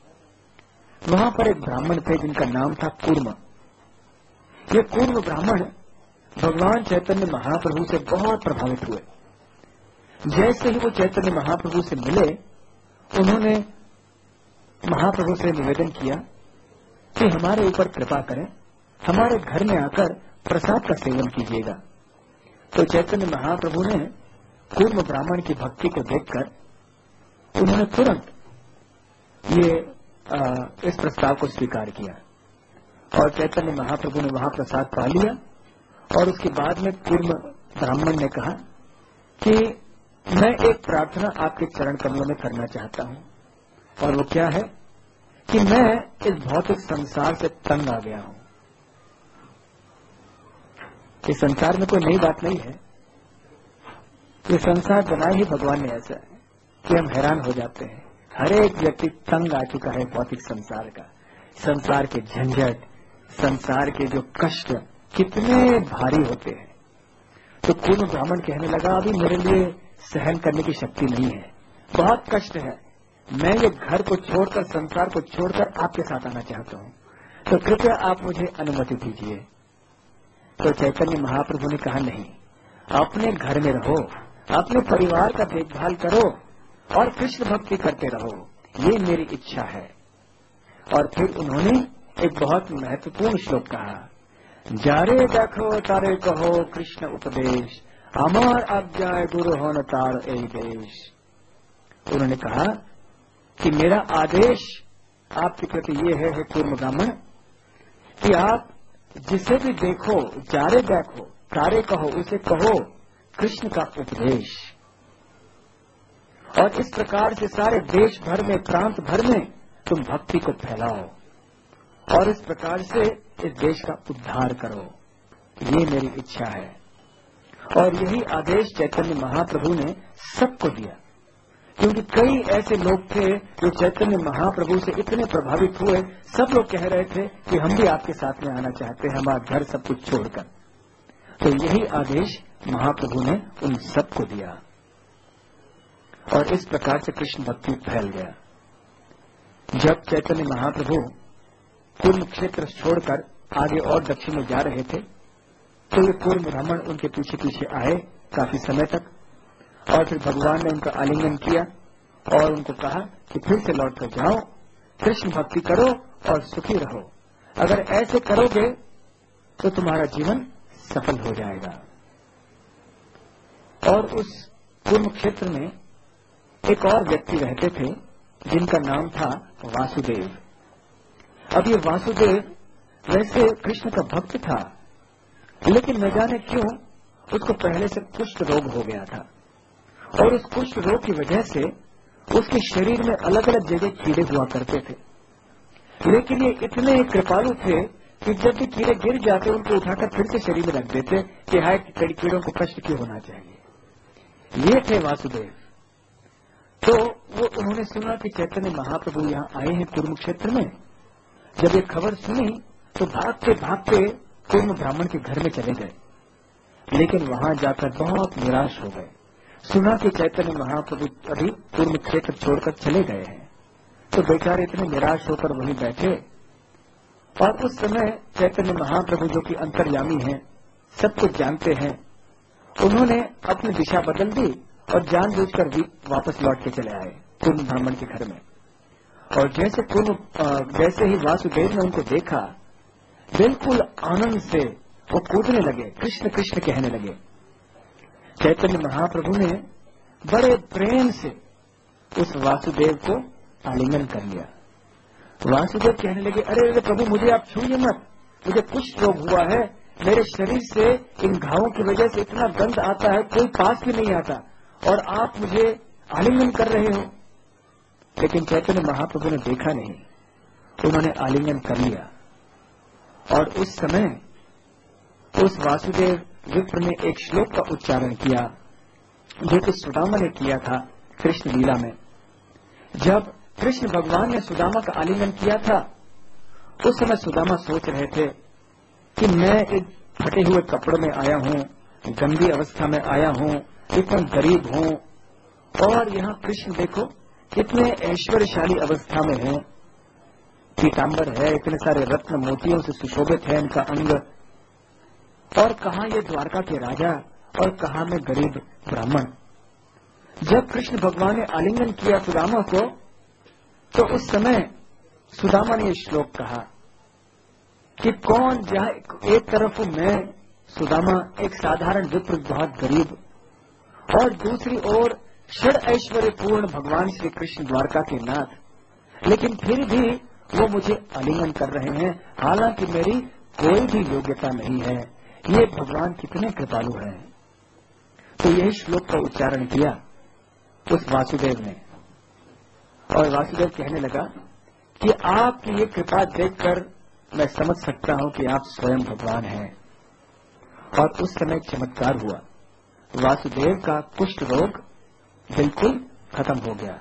वहां पर एक ब्राह्मण थे जिनका नाम था कूर्म। ये कूर्म ब्राह्मण भगवान चैतन्य महाप्रभु से बहुत प्रभावित हुए। जैसे ही वो चैतन्य महाप्रभु से मिले, उन्होंने महाप्रभु से निवेदन किया कि हमारे ऊपर कृपा करें, हमारे घर में आकर प्रसाद का सेवन कीजिएगा। तो चैतन्य महाप्रभु ने कूर्म ब्राह्मण की भक्ति को देखकर उन्होंने तुरंत इस प्रस्ताव को स्वीकार किया और चैतन्य महाप्रभु ने वहां प्रसाद पा लिया। और उसके बाद में कूर्म ब्राह्मण ने कहा कि मैं एक प्रार्थना आपके चरण कमलों में करना चाहता हूं। और वो क्या है कि मैं इस भौतिक संसार से तंग आ गया हूं। इस संसार में कोई नई बात नहीं है। ये संसार बनाया ही भगवान ने ऐसा है कि हम हैरान हो जाते हैं। हर एक व्यक्ति तंग आ चुका है भौतिक संसार का। संसार के झंझट, संसार के जो कष्ट कितने भारी होते हैं। तो कूर्म ब्राह्मण कहने लगा, अभी मेरे लिए सहन करने की शक्ति नहीं है, बहुत कष्ट है। मैं ये घर को छोड़कर, संसार को छोड़कर आपके साथ आना चाहता हूं, तो कृपया आप मुझे अनुमति दीजिए। तो चैतन्य महाप्रभु ने कहा, नहीं, अपने घर में रहो, अपने परिवार का देखभाल करो और कृष्ण भक्ति करते रहो, ये मेरी इच्छा है। और फिर उन्होंने एक बहुत महत्वपूर्ण श्लोक कहा, जारे देखो तारे कहो कृष्ण उपदेश, अमर आज्ञा गुरु हो न तार ए देश। उन्होंने कहा कि मेरा आदेश आपके प्रति ये है कूर्म ब्राह्मण, कि आप जिसे भी देखो, जारे देखो तारे कहो, उसे कहो कृष्ण का उपदेश। और इस प्रकार से सारे देश भर में, प्रांत भर में तुम भक्ति को फैलाओ और इस प्रकार से इस देश का उद्धार करो, ये मेरी इच्छा है। और यही आदेश चैतन्य महाप्रभु ने सबको दिया, क्योंकि कई ऐसे लोग थे जो चैतन्य महाप्रभु से इतने प्रभावित हुए, सब लोग कह रहे थे कि हम भी आपके साथ में आना चाहते हैं, हमारा घर सब कुछ छोड़कर। तो यही आदेश महाप्रभु ने उन सबको दिया और इस प्रकार से कृष्ण भक्ति फैल गया। जब चैतन्य महाप्रभु कूर्म क्षेत्र छोड़कर आगे और दक्षिण में जा रहे थे, तो ये कूर्म ब्राह्मण उनके पीछे पीछे आए काफी समय तक, और फिर भगवान ने उनका आलिंगन किया और उनको कहा कि फिर से लौट कर जाओ, कृष्ण भक्ति करो और सुखी रहो। अगर ऐसे करोगे तो तुम्हारा जीवन सफल हो जाएगा। और उस कूर्म क्षेत्र में एक और व्यक्ति रहते थे जिनका नाम था वासुदेव। अब ये वासुदेव वैसे कृष्ण का भक्त था, लेकिन न जाने क्यों उसको पहले से कुष्ठ रोग हो गया था, और उस कुष्ठ रोग की वजह से उसके शरीर में अलग अलग जगह कीड़े हुआ करते थे। लेकिन ये इतने कृपालु थे कि जब भी कीड़े गिर जाते उनको उठाकर फिर से शरीर में रख देते कि हाय, कीड़ों को कष्ट क्यों होना चाहिए। ये थे वासुदेव। तो उन्होंने सुना कि चैतन्य महाप्रभु यहाँ आए हैं कूर्म क्षेत्र में। जब ये खबर सुनी तो भागते भागते कूर्म ब्राह्मण के घर में चले गए, लेकिन वहां जाकर बहुत निराश हो गए। सुना कि चैतन्य महाप्रभु अभी कूर्म क्षेत्र छोड़कर चले गए हैं, तो बेचारे इतने निराश होकर वहीं बैठे। और उस समय चैतन्य महाप्रभु जो कि अंतर्यामी हैं, सब कुछ जानते हैं, उन्होंने अपनी दिशा बदल दी और जानबूझकर भी वापस लौट के चले आए कूर्म ब्राह्मण के घर में। और जैसे ही वासुदेव ने उनको देखा, बिल्कुल आनंद से वो कूदने लगे, कृष्ण कृष्ण कहने लगे। चैतन्य महाप्रभु ने बड़े प्रेम से उस वासुदेव को आलिंगन कर लिया। वासुदेव कहने लगे, अरे अरे प्रभु, मुझे आप छूइए मत, मुझे कुष्ठ रोग हुआ है, मेरे शरीर से इन घावों की वजह से इतना गंध आता है, कोई पास भी नहीं आता, और आप मुझे आलिंगन कर रहे हो। लेकिन चैतन्य महाप्रभु ने देखा नहीं, उन्होंने आलिंगन कर लिया। और उस समय उस वासुदेव विप्र ने एक श्लोक का उच्चारण किया जो कि सुदामा ने किया था कृष्ण लीला में। जब कृष्ण भगवान ने सुदामा का आलिंगन किया था, उस समय सुदामा सोच रहे थे कि मैं एक फटे हुए कपड़े में आया हूं, गंदी अवस्था में आया हूं, इतना गरीब हूं, और यहाँ कृष्ण देखो कितने ऐश्वर्यशाली अवस्था में है, पीताम्बर है, इतने सारे रत्न मोतियों से सुशोभित है इनका अंग, और कहा ये द्वारका के राजा और कहा मैं गरीब ब्राह्मण। जब कृष्ण भगवान ने आलिंगन किया सुदामा को, तो उस समय सुदामा ने ये श्लोक कहा कि कौन जाए, एक तरफ मैं सुदामा एक साधारण विप्र बहुत गरीब, और दूसरी ओर षड ऐश्वर्य पूर्ण भगवान श्री कृष्ण द्वारका के नाथ, लेकिन फिर भी वो मुझे आलिंगन कर रहे हैं, हालांकि मेरी कोई भी योग्यता नहीं है। ये भगवान कितने कृपालु हैं। तो यही श्लोक का उच्चारण किया उस वासुदेव ने, और वासुदेव कहने लगा कि आपकी ये कृपा देखकर मैं समझ सकता हूं कि आप स्वयं भगवान हैं। और उस समय चमत्कार हुआ, वासुदेव का कुष्ठ रोग बिल्कुल खत्म हो गया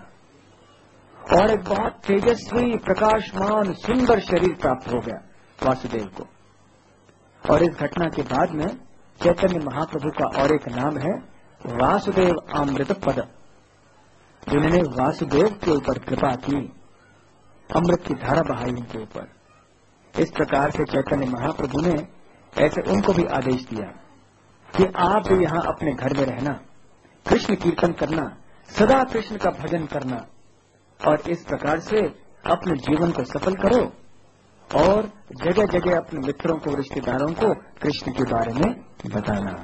और एक बहुत तेजस्वी, प्रकाशमान, सुंदर शरीर प्राप्त हो गया वासुदेव को। और इस घटना के बाद में चैतन्य महाप्रभु का और एक नाम है वासुदेव अमृत पद, जिन्होंने वासुदेव के ऊपर कृपा की, अमृत की धारा बहाई उनके ऊपर। इस प्रकार से चैतन्य महाप्रभु ने ऐसे उनको भी आदेश दिया कि आप भी यहाँ अपने घर में रहना, कृष्ण कीर्तन करना, सदा कृष्ण का भजन करना और इस प्रकार से अपने जीवन को सफल करो और जगह जगह अपने मित्रों को, रिश्तेदारों को कृष्ण के बारे में बताना।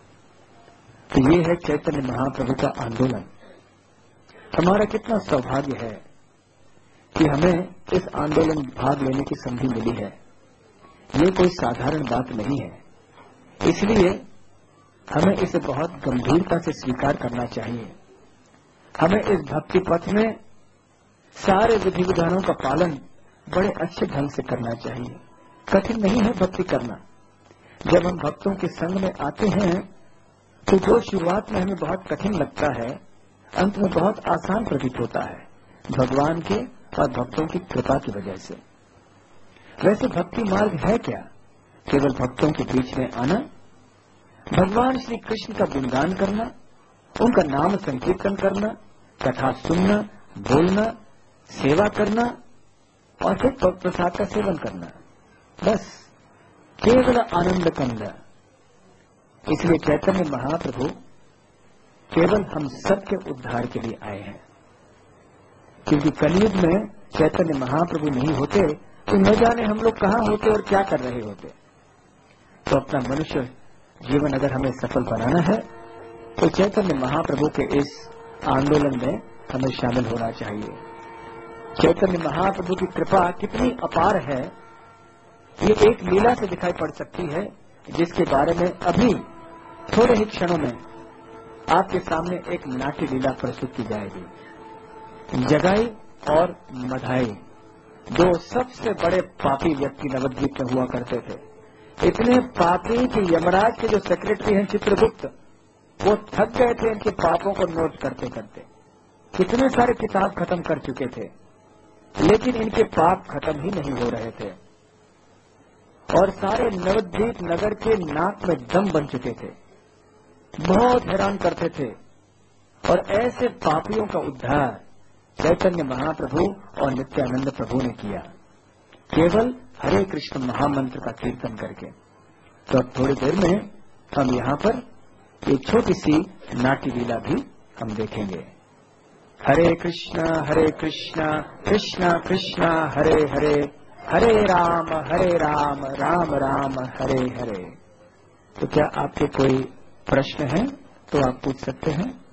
तो ये है चैतन्य महाप्रभु का आंदोलन। हमारा कितना सौभाग्य है कि हमें इस आंदोलन में भाग लेने की संधि मिली है। ये कोई साधारण बात नहीं है, इसलिए हमें इसे बहुत गंभीरता से स्वीकार करना चाहिए। हमें इस भक्ति पथ में सारे विधि विधानों का पालन बड़े अच्छे ढंग से करना चाहिए। कठिन नहीं है भक्ति करना। जब हम भक्तों के संग में आते हैं तो जो शुरुआत में हमें बहुत कठिन लगता है, अंत में बहुत आसान प्रतीत होता है, भगवान के और भक्तों की कृपा की वजह से। वैसे भक्ति मार्ग है क्या? केवल भक्तों के बीच में आना, भगवान श्री कृष्ण का गुणगान करना, उनका नाम संकीर्तन करना, कथा सुनना, बोलना, सेवा करना और फिर प्रसाद का सेवन करना, बस केवल आनंद कंद। इसलिए चैतन्य महाप्रभु केवल हम सबके उद्धार के लिए आए हैं, क्योंकि कलयुग में चैतन्य महाप्रभु नहीं होते तो न जाने हम लोग कहाँ होते और क्या कर रहे होते। तो अपना मनुष्य जीवन अगर हमें सफल बनाना है तो चैतन्य महाप्रभु के इस आंदोलन में हमें शामिल होना चाहिए। चैतन्य महाप्रभु की कृपा कितनी अपार है, ये एक लीला से दिखाई पड़ सकती है, जिसके बारे में अभी थोड़े ही क्षणों में आपके सामने एक नाट्य लीला प्रस्तुत की जाएगी। जगाई और मधाई, दो सबसे बड़े पापी व्यक्ति नवद्वीप में हुआ करते थे। इतने पापी कि यमराज के जो सेक्रेटरी हैं चित्रगुप्त, वो थक गए थे इनके पापों को नोट करते करते। कितने सारे किताब खत्म कर चुके थे, लेकिन इनके पाप खत्म ही नहीं हो रहे थे और सारे नवद्वीप नगर के नाक में दम बन चुके थे। बहुत हैरान करते थे और ऐसे पापियों का उद्धार चैतन्य महाप्रभु और नित्यानंद प्रभु ने किया, केवल हरे कृष्ण महामंत्र का कीर्तन करके। तो अब थोड़ी देर में हम यहाँ पर एक छोटी सी नाट्य लीला भी हम देखेंगे। हरे कृष्ण कृष्ण कृष्ण हरे हरे, हरे राम राम राम हरे हरे। तो क्या आपके कोई प्रश्न है तो आप पूछ सकते हैं।